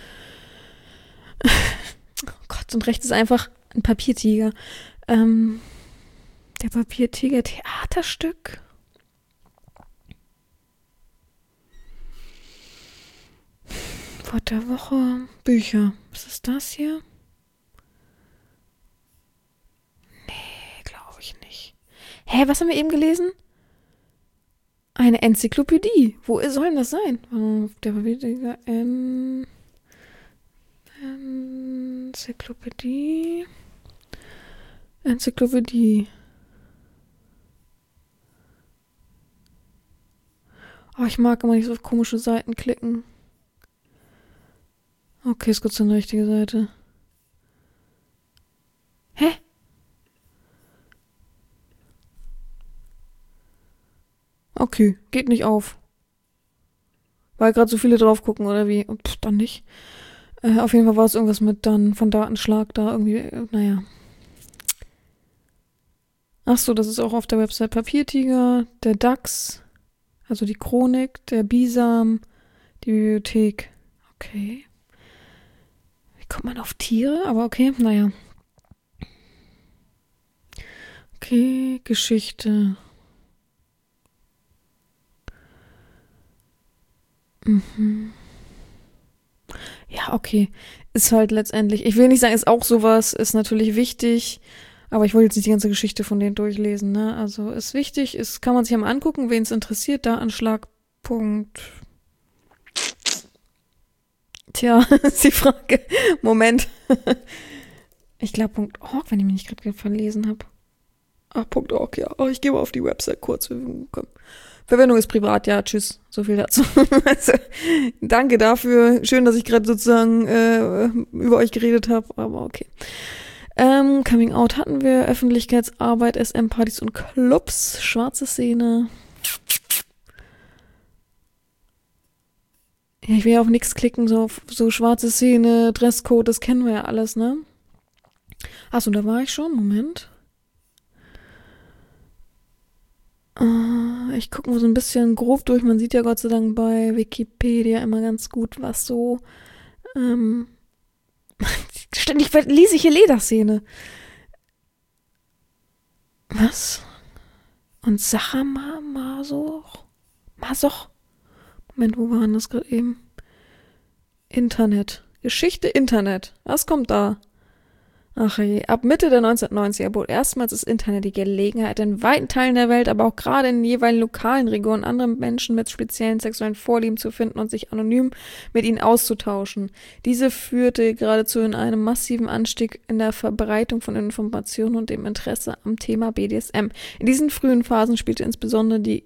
[SPEAKER 1] Oh Gott, und rechts ist einfach ein Papiertiger. Der Papiertiger Theaterstück. Wort der Woche. Bücher. Was ist das hier? Nee, glaube ich nicht. Hä, was haben wir eben gelesen? Eine Enzyklopädie. Wo soll denn das sein? Der Papiertiger. Enzyklopädie. Oh, ich mag immer nicht so auf komische Seiten klicken. Okay, ist Gott sei Dank die richtige Seite. Hä? Okay, geht nicht auf. Weil gerade so viele drauf gucken, oder wie? Dann nicht. Auf jeden Fall war es irgendwas mit dann von Datenschlag da irgendwie, naja. Ach so, das ist auch auf der Website Papiertiger, der DAX, also die Chronik, der Bisam, die Bibliothek. Okay. Wie kommt man auf Tiere? Aber okay, naja. Okay, Geschichte. Ja, okay. Ist halt letztendlich, ich will nicht sagen, ist auch sowas, ist natürlich wichtig, Aber ich wollte jetzt nicht die ganze Geschichte von denen durchlesen, ne? Also ist wichtig, kann man sich ja mal angucken, wen es interessiert, da Anschlag.. Tja, ist die Frage. Moment. Ich glaube .org, wenn ich mich nicht gerade verlesen habe. Ach, .org, ja. Oh, ich gehe mal auf die Website kurz. Komm. Verwendung ist privat, ja, tschüss. So viel dazu. Also, danke dafür. Schön, dass ich gerade sozusagen über euch geredet habe, aber okay. Coming Out hatten wir, Öffentlichkeitsarbeit, SM-Partys und Clubs, schwarze Szene. Ja, ich will ja auf nichts klicken, so schwarze Szene, Dresscode, das kennen wir ja alles, ne? Achso, da war ich schon, Moment. Ich gucke mal so ein bisschen grob durch, man sieht ja Gott sei Dank bei Wikipedia immer ganz gut, was so, ständig lese ich hier Lederszene. Was? Und Sacha Masoch? Moment, wo waren das gerade eben? Internet. Geschichte Internet. Was kommt da? Ach je, ab Mitte der 1990er bot erstmals das Internet die Gelegenheit, in weiten Teilen der Welt, aber auch gerade in jeweiligen lokalen Regionen andere Menschen mit speziellen sexuellen Vorlieben zu finden und sich anonym mit ihnen auszutauschen. Diese führte geradezu in einem massiven Anstieg in der Verbreitung von Informationen und dem Interesse am Thema BDSM. In diesen frühen Phasen spielte insbesondere die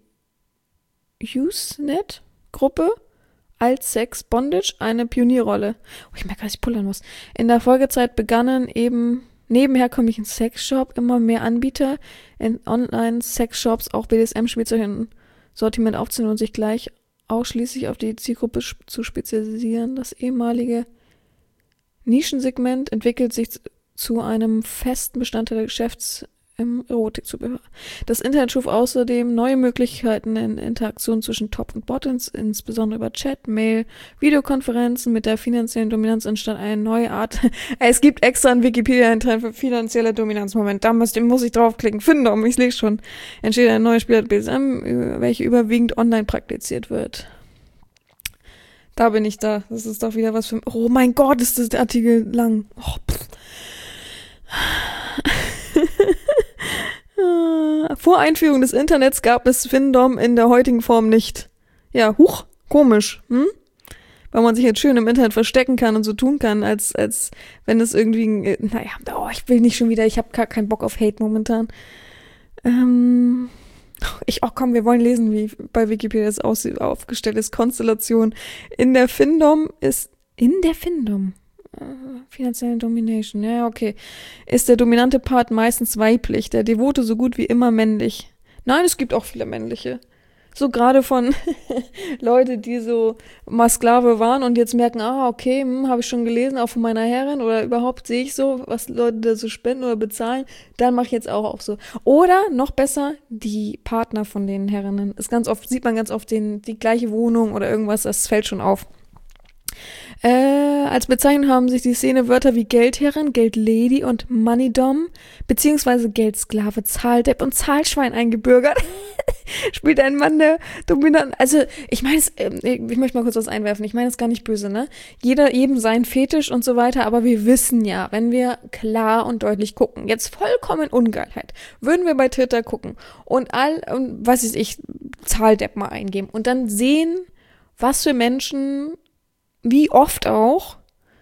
[SPEAKER 1] Usenet-Gruppe als Sex Bondage eine Pionierrolle. Oh, ich merke, dass ich pullern muss. In der Folgezeit begannen eben neben herkömmlichen Sexshop immer mehr Anbieter in Online-Sexshops auch BDSM-Spielzeug in Sortiment aufzunehmen und sich gleich ausschließlich auf die Zielgruppe zu spezialisieren. Das ehemalige Nischensegment entwickelt sich zu einem festen Bestandteil der Geschäfts im Erotikzubehör. Das Internet schuf außerdem neue Möglichkeiten in Interaktion zwischen Top und Bottoms, insbesondere über Chat, Mail, Videokonferenzen. Mit der finanziellen Dominanz entstand eine neue Art. Es gibt extra einen Wikipedia-Eintrag für finanzielle Dominanz. Moment, da muss ich draufklicken. Findom, ich lese schon. Entsteht eine neue Spielart BDSM, welche überwiegend online praktiziert wird. Da bin ich da. Das ist doch wieder was für... Oh mein Gott, ist das der Artikel lang. Oh, Vor Einführung des Internets gab es Findom in der heutigen Form nicht. Ja, komisch, Weil man sich jetzt schön im Internet verstecken kann und so tun kann, als wenn es irgendwie, ich will nicht schon wieder, ich habe gar keinen Bock auf Hate momentan. Komm, wir wollen lesen, wie bei Wikipedia das aufgestellt ist. Konstellation. In der Findom finanzielle Domination, ja, okay. Ist der dominante Part meistens weiblich, der Devote so gut wie immer männlich. Nein, es gibt auch viele männliche. So gerade von Leute, die so mal Sklave waren und jetzt merken, okay, habe ich schon gelesen, auch von meiner Herrin oder überhaupt sehe ich so, was Leute da so spenden oder bezahlen, dann mache ich jetzt auch so. Oder noch besser, die Partner von den Herrinnen. Sieht man ganz oft die gleiche Wohnung oder irgendwas, das fällt schon auf. Als Bezeichnung haben sich die Szene Wörter wie Geldherrin, Geldlady und Moneydom beziehungsweise Geldsklave, Zahldepp und Zahlschwein eingebürgert. Spielt ein Mann der dominant. Also ich meine, ich möchte mal kurz was einwerfen. Ich meine es gar nicht böse, ne? Jedem sein Fetisch und so weiter, aber wir wissen ja, wenn wir klar und deutlich gucken, jetzt vollkommen Ungeilheit, würden wir bei Twitter gucken und Zahldepp mal eingeben und dann sehen, was für Menschen wie oft auch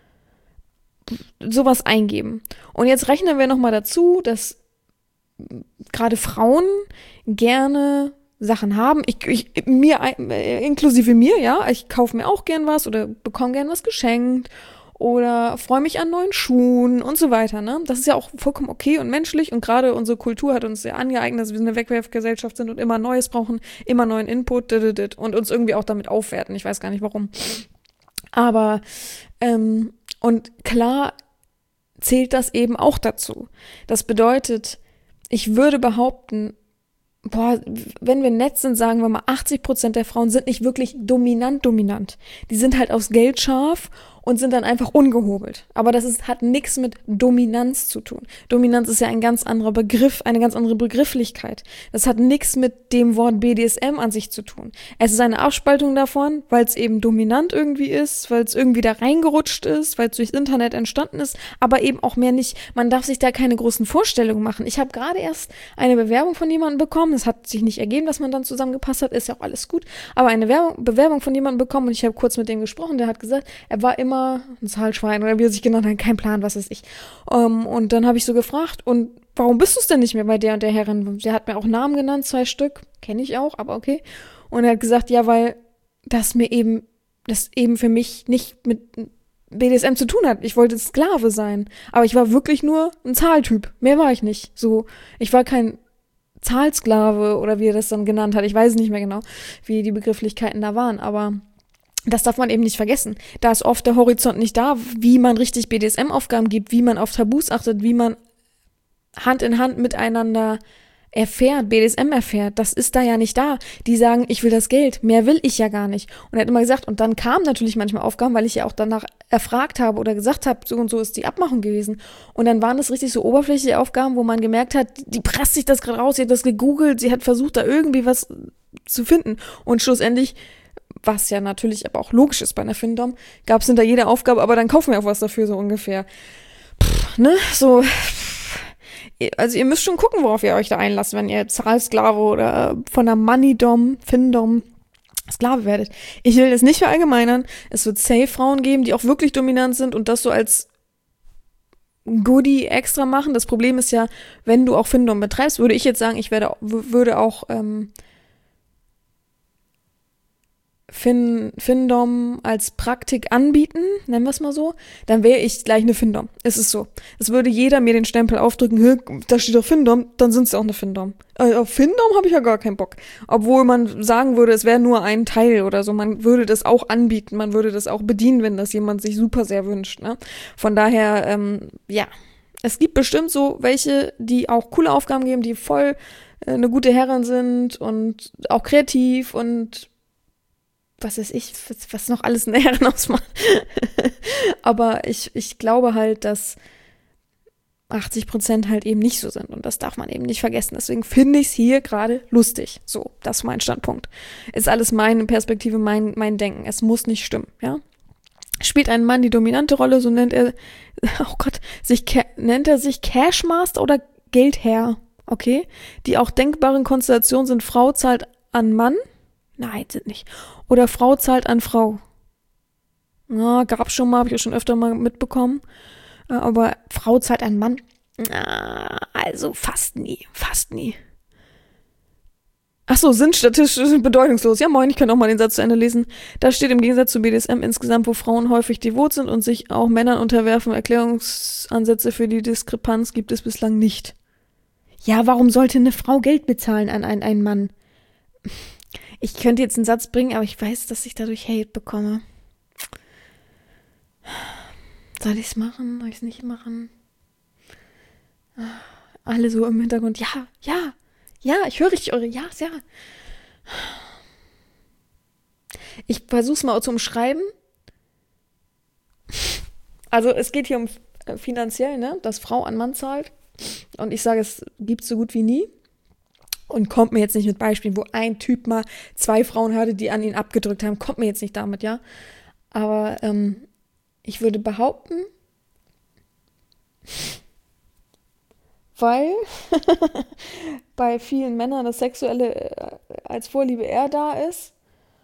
[SPEAKER 1] sowas eingeben. Und jetzt rechnen wir nochmal dazu, dass gerade Frauen gerne Sachen haben. Inklusive mir, ja. Ich kaufe mir auch gern was oder bekomme gern was geschenkt oder freue mich an neuen Schuhen und so weiter, ne? Das ist ja auch vollkommen okay und menschlich und gerade unsere Kultur hat uns ja angeeignet, dass wir eine Wegwerfgesellschaft sind und immer Neues brauchen, immer neuen Input und uns irgendwie auch damit aufwerten. Ich weiß gar nicht warum. Aber, und klar zählt das eben auch dazu. Das bedeutet, ich würde behaupten, wenn wir nett sind, sagen wir mal, 80% der Frauen sind nicht wirklich dominant. Die sind halt aufs Geld scharf und sind dann einfach ungehobelt. Aber hat nichts mit Dominanz zu tun. Dominanz ist ja ein ganz anderer Begriff, eine ganz andere Begrifflichkeit. Das hat nichts mit dem Wort BDSM an sich zu tun. Es ist eine Abspaltung davon, weil es eben dominant irgendwie ist, weil es irgendwie da reingerutscht ist, weil es durchs Internet entstanden ist, aber eben auch mehr nicht. Man darf sich da keine großen Vorstellungen machen. Ich habe gerade erst eine Bewerbung von jemandem bekommen. Es hat sich nicht ergeben, dass man dann zusammengepasst hat, ist ja auch alles gut. Aber eine Bewerbung von jemandem bekommen und ich habe kurz mit dem gesprochen, der hat gesagt, er war immer ein Zahlschwein oder wie er sich genannt hat, kein Plan, was weiß ich. Und dann habe ich so gefragt, und warum bist du es denn nicht mehr bei der und der Herrin? Sie hat mir auch Namen genannt, 2 Stück, kenne ich auch, aber okay. Und er hat gesagt, ja, weil das eben für mich nicht mit BDSM zu tun hat. Ich wollte Sklave sein, aber ich war wirklich nur ein Zahltyp. Mehr war ich nicht. So, ich war kein Zahlsklave oder wie er das dann genannt hat. Ich weiß nicht mehr genau, wie die Begrifflichkeiten da waren, aber das darf man eben nicht vergessen. Da ist oft der Horizont nicht da, wie man richtig BDSM-Aufgaben gibt, wie man auf Tabus achtet, wie man Hand in Hand miteinander BDSM erfährt. Das ist da ja nicht da. Die sagen, ich will das Geld, mehr will ich ja gar nicht. Und er hat immer gesagt, und dann kamen natürlich manchmal Aufgaben, weil ich ja auch danach erfragt habe oder gesagt habe, so und so ist die Abmachung gewesen. Und dann waren das richtig so oberflächliche Aufgaben, wo man gemerkt hat, die presst sich das gerade raus, sie hat das gegoogelt, sie hat versucht, da irgendwie was zu finden. Und schlussendlich, was ja natürlich aber auch logisch ist bei einer Findom, gab es hinter jeder Aufgabe, aber dann kaufen wir auch was dafür, so ungefähr. So. Also ihr müsst schon gucken, worauf ihr euch da einlasst, wenn ihr Zahlsklave oder von der Moneydom, Findom Sklave werdet. Ich will das nicht verallgemeinern. Es wird safe Frauen geben, die auch wirklich dominant sind und das so als Goodie extra machen. Das Problem ist ja, wenn du auch Findom betreibst, würde ich jetzt sagen, ich würde auch Findom als Praktik anbieten, nennen wir es mal so, dann wäre ich gleich eine Findom. Es ist so. Es würde jeder mir den Stempel aufdrücken, da steht doch Findom, dann sind sie auch eine Findom. Auf Findom habe ich ja gar keinen Bock. Obwohl man sagen würde, es wäre nur ein Teil oder so. Man würde das auch anbieten, man würde das auch bedienen, wenn das jemand sich super sehr wünscht. Ne? Von daher, ja, es gibt bestimmt so welche, die auch coole Aufgaben geben, die voll eine gute Herrin sind und auch kreativ und was weiß ich, was noch alles eine Herren ausmacht. Aber ich glaube halt, dass 80% halt eben nicht so sind. Und das darf man eben nicht vergessen. Deswegen finde ich es hier gerade lustig. So, das ist mein Standpunkt. Ist alles meine Perspektive, mein Denken. Es muss nicht stimmen, ja. Spielt ein Mann die dominante Rolle, so nennt er, oh Gott, nennt er sich Cashmaster oder Geldherr, okay? Die auch denkbaren Konstellationen sind, Frau zahlt an Mann. Nein, sind nicht. Oder Frau zahlt an Frau. Ja, gab's schon mal, habe ich auch schon öfter mal mitbekommen. Aber Frau zahlt an Mann. Also fast nie. Ach so, sind statistisch bedeutungslos. Ja, moin, ich kann auch mal den Satz zu Ende lesen. Da steht im Gegensatz zu BDSM insgesamt, wo Frauen häufig devot sind und sich auch Männern unterwerfen, Erklärungsansätze für die Diskrepanz gibt es bislang nicht. Ja, warum sollte eine Frau Geld bezahlen an einen Mann? Ich könnte jetzt einen Satz bringen, aber ich weiß, dass ich dadurch Hate bekomme. Soll ich es machen? Soll ich es nicht machen? Alle so im Hintergrund, ja, ich höre richtig eure Ja's, ja. Ich versuche es mal zu umschreiben. Also es geht hier um finanziell, ne, dass Frau an Mann zahlt. Und ich sage, es gibt so gut wie nie. Und kommt mir jetzt nicht mit Beispielen, wo ein Typ mal 2 Frauen hatte, die an ihn abgedrückt haben. Kommt mir jetzt nicht damit, ja. Aber ich würde behaupten, weil bei vielen Männern das Sexuelle als Vorliebe eher da ist.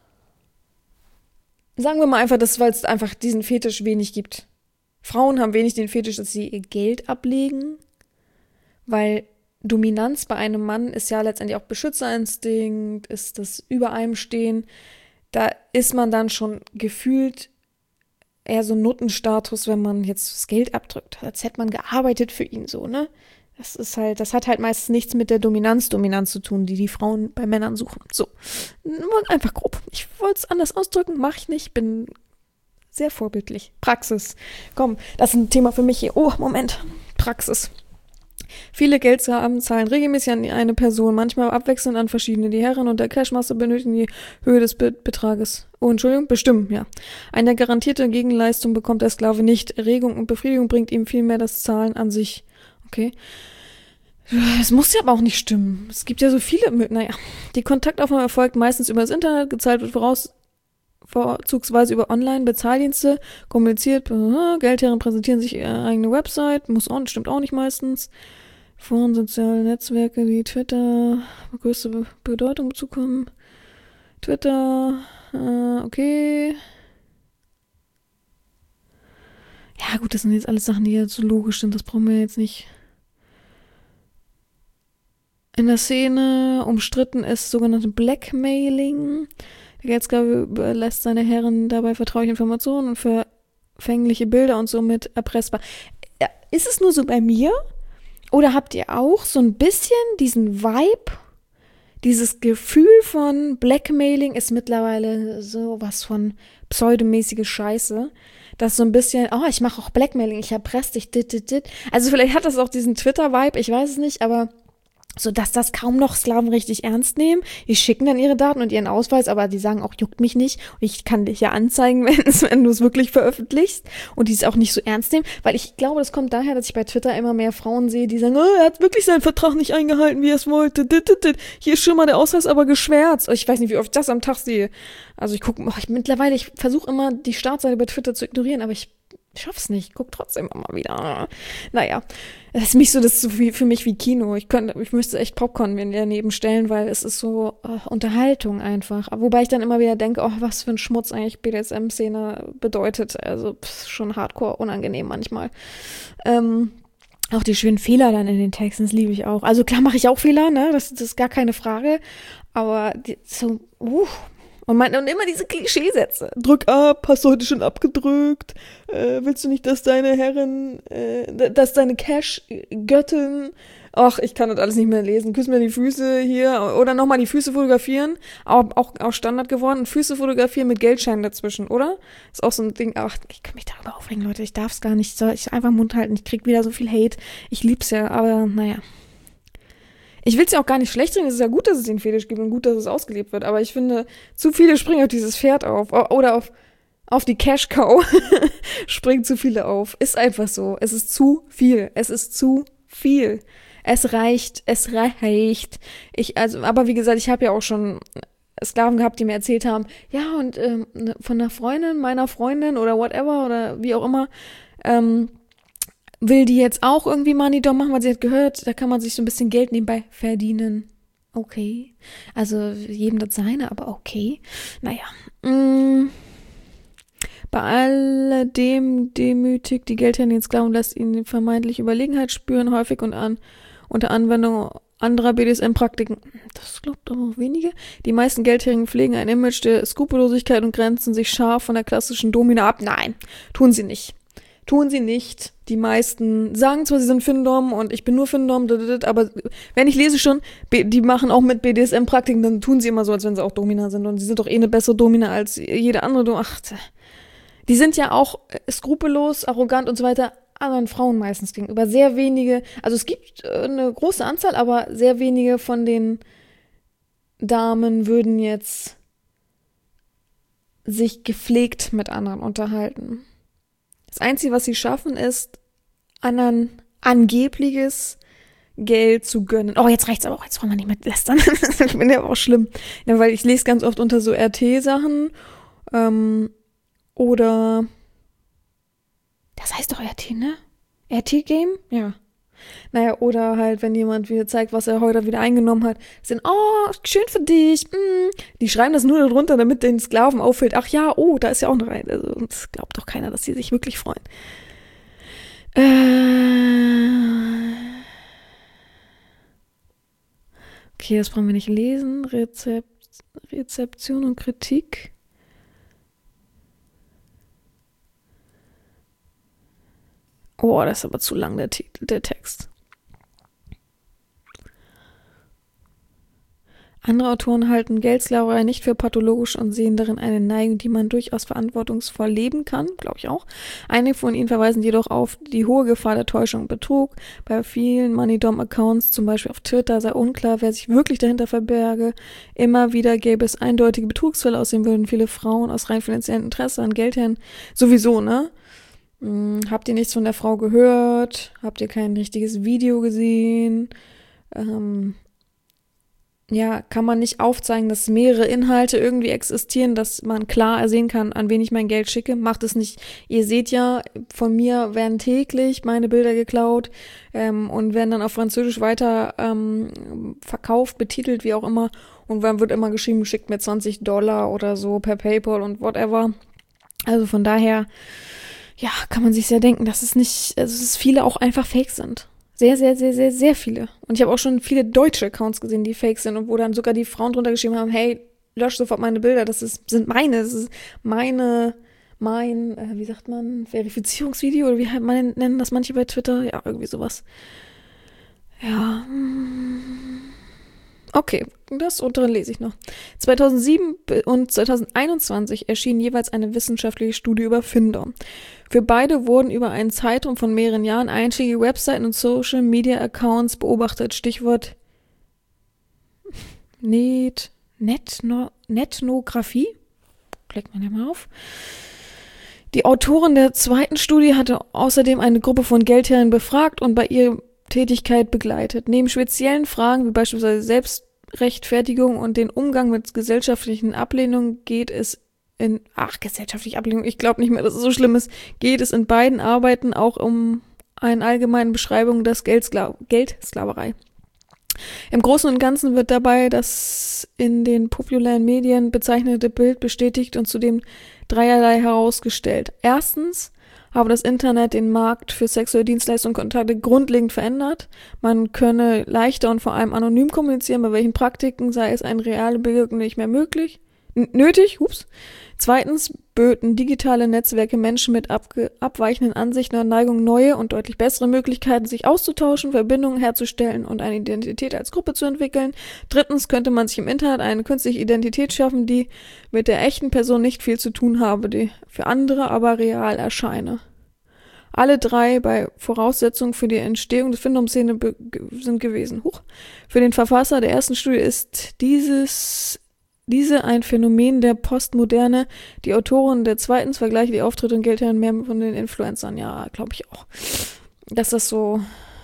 [SPEAKER 1] Sagen wir mal einfach, weil es einfach diesen Fetisch wenig gibt. Frauen haben wenig den Fetisch, dass sie ihr Geld ablegen, weil Dominanz bei einem Mann ist ja letztendlich auch Beschützerinstinkt, ist das über einem stehen. Da ist man dann schon gefühlt eher so ein Nuttenstatus, wenn man jetzt das Geld abdrückt. Als hätte man gearbeitet für ihn so, ne? Das hat halt meistens nichts mit der Dominanz zu tun, die Frauen bei Männern suchen. So, einfach grob. Ich wollte es anders ausdrücken, mache ich nicht, bin sehr vorbildlich. Praxis. Komm, das ist ein Thema für mich hier. Oh, Moment. Praxis. Viele Geldgaben zahlen regelmäßig an eine Person, manchmal abwechselnd an verschiedene. Die Herren und der Cashmaster benötigen die Höhe des Betrages. Oh, Entschuldigung, bestimmen, ja. Eine garantierte Gegenleistung bekommt der Sklave nicht. Erregung und Befriedigung bringt ihm vielmehr das Zahlen an sich. Okay. Es muss ja aber auch nicht stimmen. Es gibt ja so viele, die Kontaktaufnahme erfolgt meistens über das Internet, gezahlt wird vorzugsweise über Online-Bezahldienste, kommuniziert, Geldherren präsentieren sich ihre eigene Website, stimmt auch nicht meistens. Foren, soziale Netzwerke wie Twitter, größte Bedeutung bekommen. Twitter, okay. Ja gut, das sind jetzt alles Sachen, die jetzt so logisch sind, das brauchen wir jetzt nicht. In der Szene umstritten ist sogenannte Blackmailing. Der Geldgeber überlässt seine Herren dabei vertrauliche Informationen und verfängliche Bilder und somit erpressbar. Ist es nur so bei mir? Oder habt ihr auch so ein bisschen diesen Vibe, dieses Gefühl von Blackmailing ist mittlerweile so was von pseudomäßige Scheiße, dass so ein bisschen, ich mache auch Blackmailing, ich erpresse dich, dit. Also vielleicht hat das auch diesen Twitter-Vibe, ich weiß es nicht, aber so dass das kaum noch Sklaven richtig ernst nehmen. Die schicken dann ihre Daten und ihren Ausweis, aber die sagen auch, juckt mich nicht. Und ich kann dich ja anzeigen, wenn du es wirklich veröffentlichst. Und die es auch nicht so ernst nehmen. Weil ich glaube, das kommt daher, dass ich bei Twitter immer mehr Frauen sehe, die sagen, er hat wirklich seinen Vertrag nicht eingehalten, wie er es wollte. Hier ist schon mal der Ausweis aber geschwärzt. Ich weiß nicht, wie oft ich das am Tag sehe. Also ich versuche immer die Startseite bei Twitter zu ignorieren, aber ich schaff's nicht, guck trotzdem immer wieder. Naja, das ist so viel für mich wie Kino. Ich müsste echt Popcorn mir daneben stellen, weil es ist so Unterhaltung einfach. Wobei ich dann immer wieder denke, was für ein Schmutz eigentlich BDSM-Szene bedeutet. Also schon hardcore unangenehm manchmal. Auch die schönen Fehler dann in den Texten, das liebe ich auch. Also klar mache ich auch Fehler, ne? Das ist gar keine Frage. Aber Und immer diese Klischeesätze. Drück ab, hast du heute schon abgedrückt? Willst du nicht, dass deine Herrin, dass deine Cash-Göttin, ich kann das alles nicht mehr lesen, küss mir die Füße hier, oder nochmal die Füße fotografieren, auch Standard geworden, Füße fotografieren mit Geldscheinen dazwischen, oder? Ist auch so ein Ding, ich kann mich darüber aufregen, Leute, ich darf es gar nicht, soll ich einfach Mund halten, ich krieg wieder so viel Hate, ich lieb's ja, aber naja. Ich will es ja auch gar nicht schlecht reden, es ist ja gut, dass es den Fetisch gibt und gut, dass es ausgelebt wird, aber ich finde, zu viele springen auf dieses Pferd auf oder auf die Cash-Cow springen zu viele auf. Ist einfach so. Es ist zu viel. Es reicht. Aber wie gesagt, ich habe ja auch schon Sklaven gehabt, die mir erzählt haben, ja, und von einer Freundin, meiner Freundin oder whatever oder wie auch immer, will die jetzt auch irgendwie Money-Dom machen, weil sie hat gehört, da kann man sich so ein bisschen Geld nebenbei verdienen. Okay. Also jedem das seine, aber okay. Naja. Bei alledem demütigt die Geldherrin den Sklaven, lässt ihn vermeintlich Überlegenheit spüren, häufig und unter Anwendung anderer BDSM-Praktiken. Das glaubt aber auch wenige. Die meisten Geldherren pflegen ein Image der Skrupellosigkeit und grenzen sich scharf von der klassischen Domina ab. Nein, tun sie nicht. Die meisten sagen zwar, sie sind Findom und ich bin nur Findom, aber wenn ich lese schon, die machen auch mit BDSM-Praktiken, dann tun sie immer so, als wenn sie auch Domina sind und sie sind doch eine bessere Domina als jede andere. Die sind ja auch skrupellos, arrogant und so weiter anderen Frauen meistens gegenüber. Sehr wenige, also es gibt eine große Anzahl, aber sehr wenige von den Damen würden jetzt sich gepflegt mit anderen unterhalten. Das Einzige, was sie schaffen, ist, anderen angebliches Geld zu gönnen. Jetzt reicht's aber auch, jetzt wollen wir nicht mehr lästern. Ich finde ja auch schlimm. Ja, weil ich lese ganz oft unter so RT-Sachen, oder, das heißt doch RT, ne? RT-Game? Ja. Naja, oder halt, wenn jemand wieder zeigt, was er heute wieder eingenommen hat, sind, schön für dich, Die schreiben das nur darunter, damit den Sklaven auffällt, ach ja, da ist ja auch noch ein, also, das glaubt doch keiner, dass die sich wirklich freuen. Okay, das brauchen wir nicht lesen. Rezeption und Kritik. Das ist aber zu lang, der Text. Andere Autoren halten Geldsklaverei nicht für pathologisch und sehen darin eine Neigung, die man durchaus verantwortungsvoll leben kann, glaube ich auch. Einige von ihnen verweisen jedoch auf die hohe Gefahr der Täuschung und Betrug. Bei vielen Money-Dom-Accounts, zum Beispiel auf Twitter, sei unklar, wer sich wirklich dahinter verberge. Immer wieder gäbe es eindeutige Betrugsfälle, außerdem würden viele Frauen aus rein finanziellem Interesse an Geldherren sowieso, ne? Habt ihr nichts von der Frau gehört? Habt ihr kein richtiges Video gesehen? Ja, kann man nicht aufzeigen, dass mehrere Inhalte irgendwie existieren, dass man klar ersehen kann, an wen ich mein Geld schicke. Macht es nicht. Ihr seht ja, von mir werden täglich meine Bilder geklaut und werden dann auf Französisch weiter verkauft, betitelt, wie auch immer. Und dann wird immer geschrieben, schickt mir $20 oder so per PayPal und whatever. Also von daher, ja, kann man sich sehr denken, dass es nicht, also dass viele auch einfach fake sind. Sehr, sehr, sehr, sehr, sehr viele. Und ich habe auch schon viele deutsche Accounts gesehen, die fake sind und wo dann sogar die Frauen drunter geschrieben haben, hey, lösch sofort meine Bilder, das ist mein, wie sagt man, Verifizierungsvideo oder wie nennen das manche bei Twitter? Ja, irgendwie sowas. Ja. Okay, das untere lese ich noch. 2007 und 2021 erschien jeweils eine wissenschaftliche Studie über Finder. Für beide wurden über einen Zeitraum von mehreren Jahren einschlägige Webseiten und Social-Media-Accounts beobachtet. Stichwort Netnographie. Klickt man ja mal auf. Die Autorin der zweiten Studie hatte außerdem eine Gruppe von Geldherren befragt und bei ihrer Tätigkeit begleitet. Neben speziellen Fragen wie beispielsweise Selbstrechtfertigung und den Umgang mit gesellschaftlichen Ablehnungen geht es gesellschaftliche Ablehnung, ich glaube nicht mehr, dass es so schlimm ist, geht es in beiden Arbeiten auch um eine allgemeine Beschreibung des Geldsklaverei. Im Großen und Ganzen wird dabei das in den populären Medien bezeichnete Bild bestätigt und zudem dreierlei herausgestellt. Erstens habe das Internet den Markt für sexuelle Dienstleistungen und Kontakte grundlegend verändert. Man könne leichter und vor allem anonym kommunizieren, bei welchen Praktiken sei es eine reale Begegnung nicht mehr nötig. Zweitens böten digitale Netzwerke Menschen mit abweichenden Ansichten und Neigungen neue und deutlich bessere Möglichkeiten, sich auszutauschen, Verbindungen herzustellen und eine Identität als Gruppe zu entwickeln. Drittens könnte man sich im Internet eine künstliche Identität schaffen, die mit der echten Person nicht viel zu tun habe, die für andere aber real erscheine. Alle drei bei Voraussetzungen für die Entstehung der Findungsszene sind gewesen. Für den Verfasser der ersten Studie ist diese ein Phänomen der Postmoderne. Die Autoren der zweiten vergleichen die Auftritte und Geldherren mehr von den Influencern. Ja, glaube ich auch. Dass das so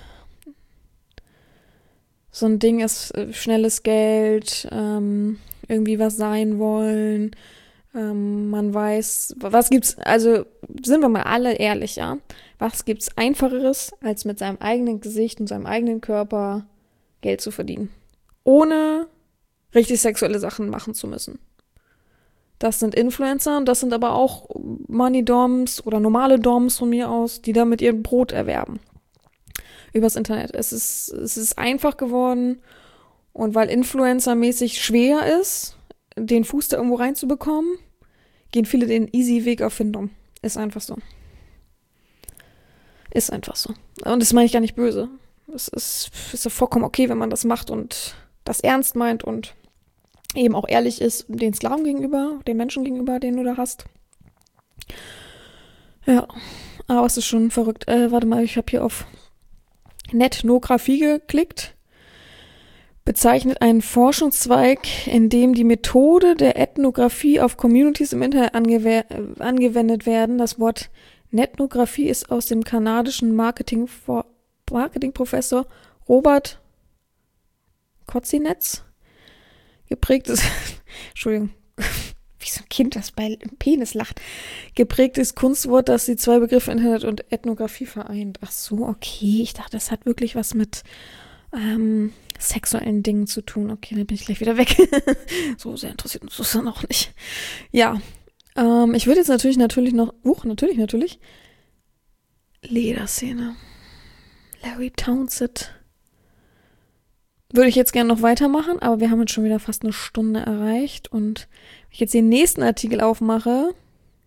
[SPEAKER 1] ein Ding ist, schnelles Geld, irgendwie was sein wollen. Man weiß, was gibt's, also sind wir mal alle ehrlich, ja. Was gibt's Einfacheres, als mit seinem eigenen Gesicht und seinem eigenen Körper Geld zu verdienen? Ohne richtig sexuelle Sachen machen zu müssen. Das sind Influencer und das sind aber auch Money-Doms oder normale Doms von mir aus, die damit ihr Brot erwerben. Übers Internet. Es ist einfach geworden und weil Influencer-mäßig schwer ist, den Fuß da irgendwo reinzubekommen, gehen viele den easy Weg auf Findung. Ist einfach so. Ist einfach so. Und das meine ich gar nicht böse. Es ist ja vollkommen okay, wenn man das macht und das ernst meint und eben auch ehrlich ist den Sklaven gegenüber, den Menschen gegenüber, den du da hast. Ja, aber es ist schon verrückt. Warte mal, ich habe hier auf Netnographie geklickt. Bezeichnet einen Forschungszweig, in dem die Methode der Ethnographie auf Communities im Internet angewendet werden. Das Wort Netnographie ist aus dem kanadischen Marketingprofessor Robert Kotzinetz geprägtes, Entschuldigung, wie so ein Kind, das bei Penis lacht, geprägtes Kunstwort, das die zwei Begriffe Internet und Ethnographie vereint. Ach so, okay, ich dachte, das hat wirklich was mit sexuellen Dingen zu tun. Okay, dann bin ich gleich wieder weg. So sehr interessiert uns das dann auch nicht. Ja, ich würde jetzt natürlich noch, natürlich, Lederszene. Larry Townsend. Würde ich jetzt gerne noch weitermachen, aber wir haben jetzt schon wieder fast eine Stunde erreicht und wenn ich jetzt den nächsten Artikel aufmache,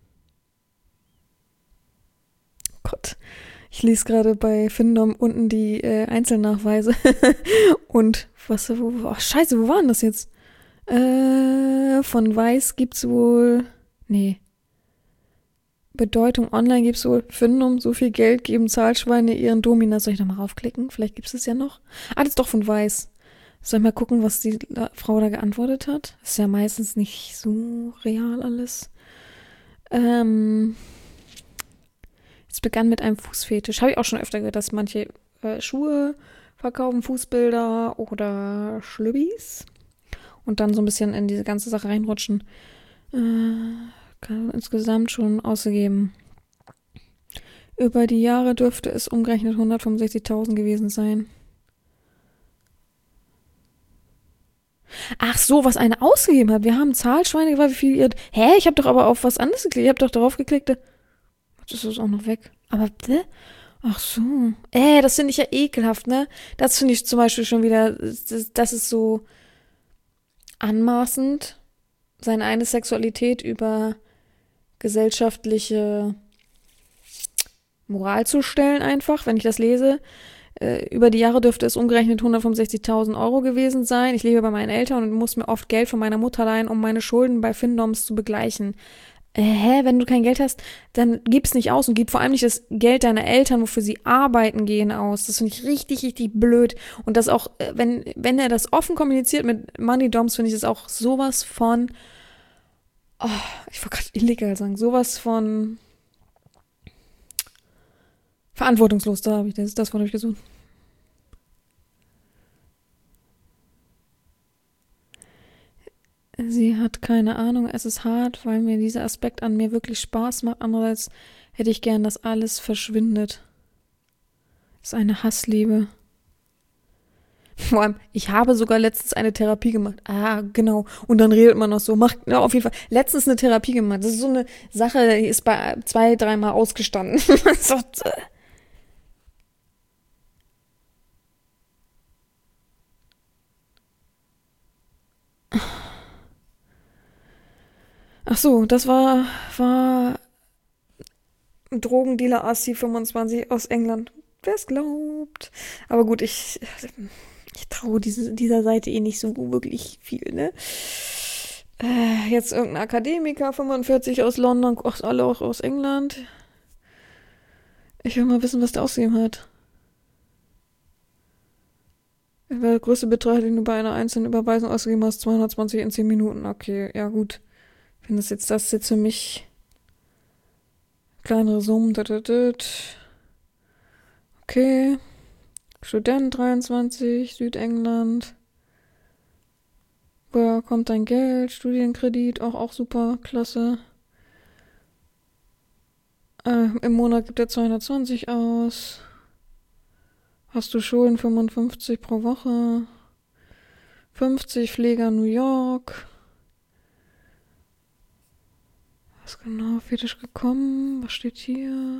[SPEAKER 1] Gott, ich lese gerade bei Findom unten die Einzelnachweise und scheiße, wo waren das jetzt? Von Weiß gibt's wohl, nee, Bedeutung online gibt's wohl, Findum, so viel Geld geben Zahlschweine ihren Dominas. Soll ich nochmal raufklicken? Vielleicht gibt's es ja noch. Ah, das ist doch von Weiß. Soll ich mal gucken, was die Frau da geantwortet hat? Ist ja meistens nicht so real alles. Es begann mit einem Fußfetisch. Habe ich auch schon öfter gehört, dass manche Schuhe verkaufen, Fußbilder oder Schlübbis. Und dann so ein bisschen in diese ganze Sache reinrutschen. Kann insgesamt schon ausgegeben. Über die Jahre dürfte es umgerechnet 165.000 gewesen sein. Ach so, was eine ausgegeben hat. Wir haben Zahlschweine gefragt, wie viel ihr... Hä? Ich habe doch aber auf was anderes geklickt. Ich habe doch darauf geklickt. Das ist auch noch weg. Aber, ach so. Das finde ich ja ekelhaft, ne? Das finde ich zum Beispiel schon wieder... Das ist so anmaßend, seine eine Sexualität über gesellschaftliche Moral zu stellen einfach, wenn ich das lese. Über die Jahre dürfte es umgerechnet 165.000 Euro gewesen sein. Ich lebe bei meinen Eltern und muss mir oft Geld von meiner Mutter leihen, um meine Schulden bei Findoms zu begleichen. Wenn du kein Geld hast, dann gib's nicht aus und gib vor allem nicht das Geld deiner Eltern, wofür sie arbeiten gehen, aus. Das finde ich richtig, richtig blöd. Und das auch, wenn er das offen kommuniziert mit Money Doms, finde ich das auch sowas von, ich wollte gerade illegal sagen, sowas von verantwortungslos, da habe ich das Wort gesucht. Sie hat keine Ahnung, es ist hart, weil mir dieser Aspekt an mir wirklich Spaß macht. Andererseits hätte ich gern, dass alles verschwindet. Das ist eine Hassliebe. Vor allem, ich habe sogar letztens eine Therapie gemacht. Ah, genau. Und dann redet man noch so. Ja, auf jeden Fall. Letztens eine Therapie gemacht. Das ist so eine Sache, die ist bei 2-3 Mal ausgestanden. Ach so, das war ein Drogendealer Assi 25 aus England. Wer es glaubt. Aber gut, ich traue dieser Seite eh nicht so wirklich viel, ne? Jetzt irgendein Akademiker, 45 aus London, alle auch aus England. Ich will mal wissen, was der ausgegeben hat. Der größte Betrag, den du bei einer einzelnen Überweisung ausgegeben hast, 220 in 10 Minuten. Okay, ja gut. Wenn das ist jetzt für mich kleinere Summen. Okay. Student 23, Südengland. Woher kommt dein Geld? Studienkredit, auch super, klasse. Im Monat gibt er 220 aus. Hast du Schulden 55 pro Woche? 50 Pfleger New York. Was genau? Fetisch gekommen? Was steht hier?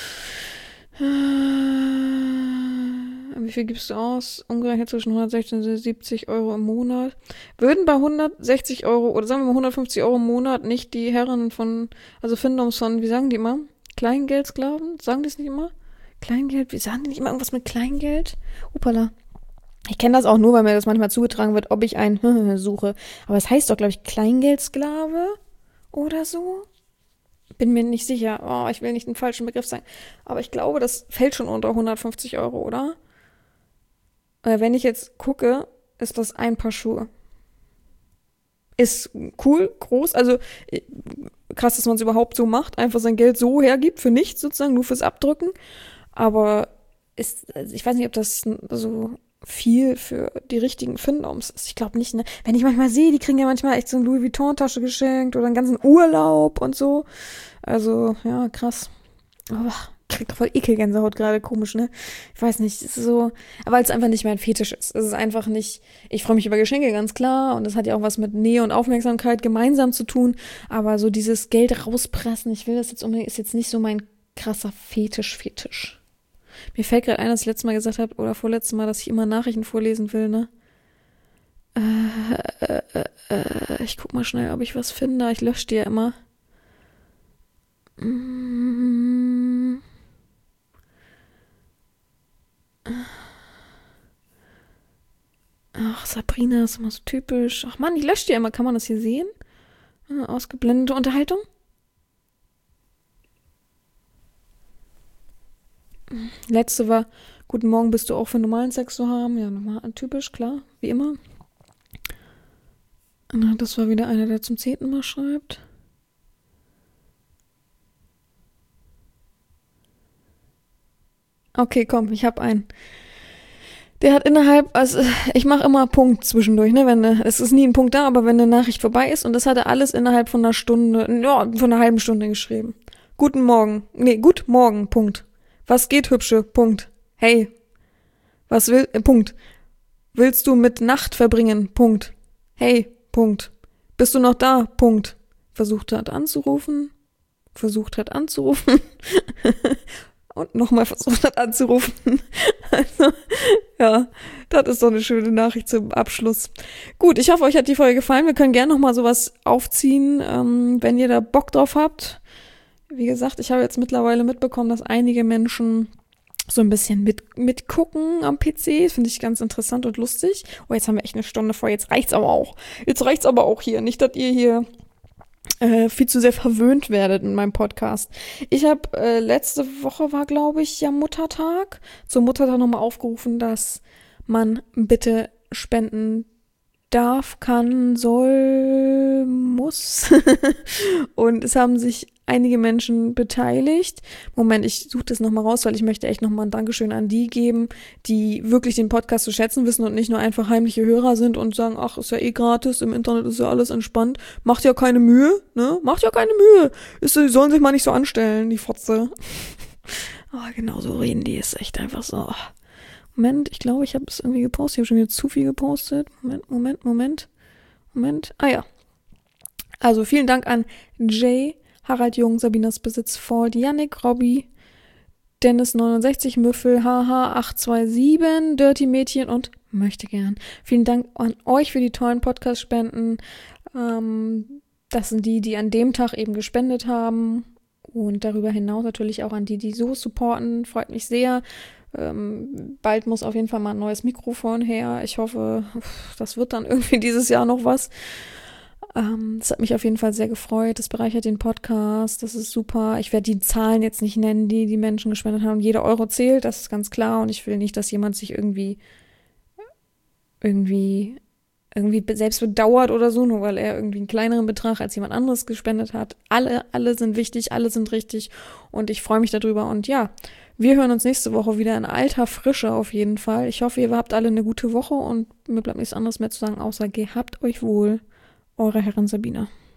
[SPEAKER 1] Wie viel gibst du aus? Umgerechnet zwischen 116 und 70 Euro im Monat. Würden bei 160 Euro oder sagen wir mal 150 Euro im Monat nicht die Herren von, also Findoms von, wie sagen die immer? Kleingeldsklaven? Sagen die es nicht immer? Kleingeld? Wie sagen die nicht immer irgendwas mit Kleingeld? Upala. Ich kenne das auch nur, weil mir das manchmal zugetragen wird, ob ich einen suche. Aber es heißt doch, glaube ich, Kleingeldsklave oder so. Bin mir nicht sicher. Oh, ich will nicht den falschen Begriff sagen. Aber ich glaube, das fällt schon unter 150 Euro, oder? Wenn ich jetzt gucke, ist das ein Paar Schuhe. Ist cool, groß, also krass, dass man es überhaupt so macht, einfach sein Geld so hergibt, für nichts sozusagen, nur fürs Abdrücken. Aber also ich weiß nicht, ob das so viel für die richtigen Findoms ist. Ich glaube nicht, ne? Wenn ich manchmal sehe, die kriegen ja manchmal echt so eine Louis Vuitton-Tasche geschenkt oder einen ganzen Urlaub und so. Also, ja, krass. Oh, krieg voll Ekelgänsehaut gerade, komisch, ne? Ich weiß nicht, es ist so, weil es einfach nicht mein Fetisch ist. Es ist einfach nicht, ich freue mich über Geschenke, ganz klar, und das hat ja auch was mit Nähe und Aufmerksamkeit gemeinsam zu tun, aber so dieses Geld rauspressen, ich will das jetzt unbedingt, ist jetzt nicht so mein krasser Fetisch. Mir fällt gerade ein, dass ich letztes Mal gesagt habe, oder vorletztes Mal, dass ich immer Nachrichten vorlesen will, ne? Ich guck mal schnell, ob ich was finde, ich lösche die ja immer. Ach Sabrina ist immer so typisch. Ach Mann, die löscht ja immer. Kann man das hier sehen? Ausgeblendete Unterhaltung. Letzte war, guten Morgen, bist du auch für normalen Sex zu haben? Ja, normal, typisch, klar, wie immer. Das war wieder einer, der zum 10. Mal schreibt. Okay, komm, ich hab einen. Der hat also ich mache immer Punkt zwischendurch, ne, es ist nie ein Punkt da, aber wenn eine Nachricht vorbei ist und das hat er alles innerhalb von einer Stunde, ja, von einer halben Stunde geschrieben. Gut morgen, Punkt. Was geht, Hübsche, Punkt. Hey, Punkt. Willst du mit Nacht verbringen, Punkt. Hey, Punkt. Bist du noch da, Punkt. Versucht hat anzurufen. Und nochmal versucht hat anzurufen. Also, ja, das ist doch eine schöne Nachricht zum Abschluss. Gut, ich hoffe, euch hat die Folge gefallen. Wir können gerne nochmal sowas aufziehen, wenn ihr da Bock drauf habt. Wie gesagt, ich habe jetzt mittlerweile mitbekommen, dass einige Menschen so ein bisschen mitgucken am PC. Finde ich ganz interessant und lustig. Oh, jetzt haben wir echt eine Stunde vor. Jetzt reicht's aber auch hier. Nicht, dass ihr hier viel zu sehr verwöhnt werdet in meinem Podcast. Ich habe letzte Woche war, glaube ich, ja Muttertag. Zum Muttertag nochmal aufgerufen, dass man bitte spenden darf, kann, soll, muss. Und es haben sich einige Menschen beteiligt. Moment, ich suche das nochmal raus, weil ich möchte echt nochmal ein Dankeschön an die geben, die wirklich den Podcast zu schätzen wissen und nicht nur einfach heimliche Hörer sind und sagen, ach, ist ja eh gratis, im Internet ist ja alles entspannt. Macht ja keine Mühe, ne? Sie sollen sich mal nicht so anstellen, die Fotze. Aber genau so reden die, ist echt einfach so. Moment, ich glaube, ich habe es irgendwie gepostet. Ich habe schon wieder zu viel gepostet. Moment. Ah ja. Also vielen Dank an Jay, Harald Jung, Sabinas Besitz Ford, Yannick, Robby, Dennis 69, Müffel, HH 827, Dirty Mädchen und möchte gern. Vielen Dank an euch für die tollen Podcast-Spenden. Das sind die an dem Tag eben gespendet haben. Und darüber hinaus natürlich auch an die so supporten. Freut mich sehr. Bald muss auf jeden Fall mal ein neues Mikrofon her. Ich hoffe, das wird dann irgendwie dieses Jahr noch was. Das hat mich auf jeden Fall sehr gefreut. Das bereichert den Podcast. Das ist super. Ich werde die Zahlen jetzt nicht nennen, die Menschen gespendet haben. Jeder Euro zählt, das ist ganz klar. Und ich will nicht, dass jemand sich irgendwie selbst bedauert oder so, nur weil er irgendwie einen kleineren Betrag als jemand anderes gespendet hat. Alle sind wichtig, alle sind richtig. Und ich freue mich darüber. Und ja, wir hören uns nächste Woche wieder in alter Frische auf jeden Fall. Ich hoffe, ihr habt alle eine gute Woche und mir bleibt nichts anderes mehr zu sagen, außer gehabt euch wohl. Eure Herren Sabina.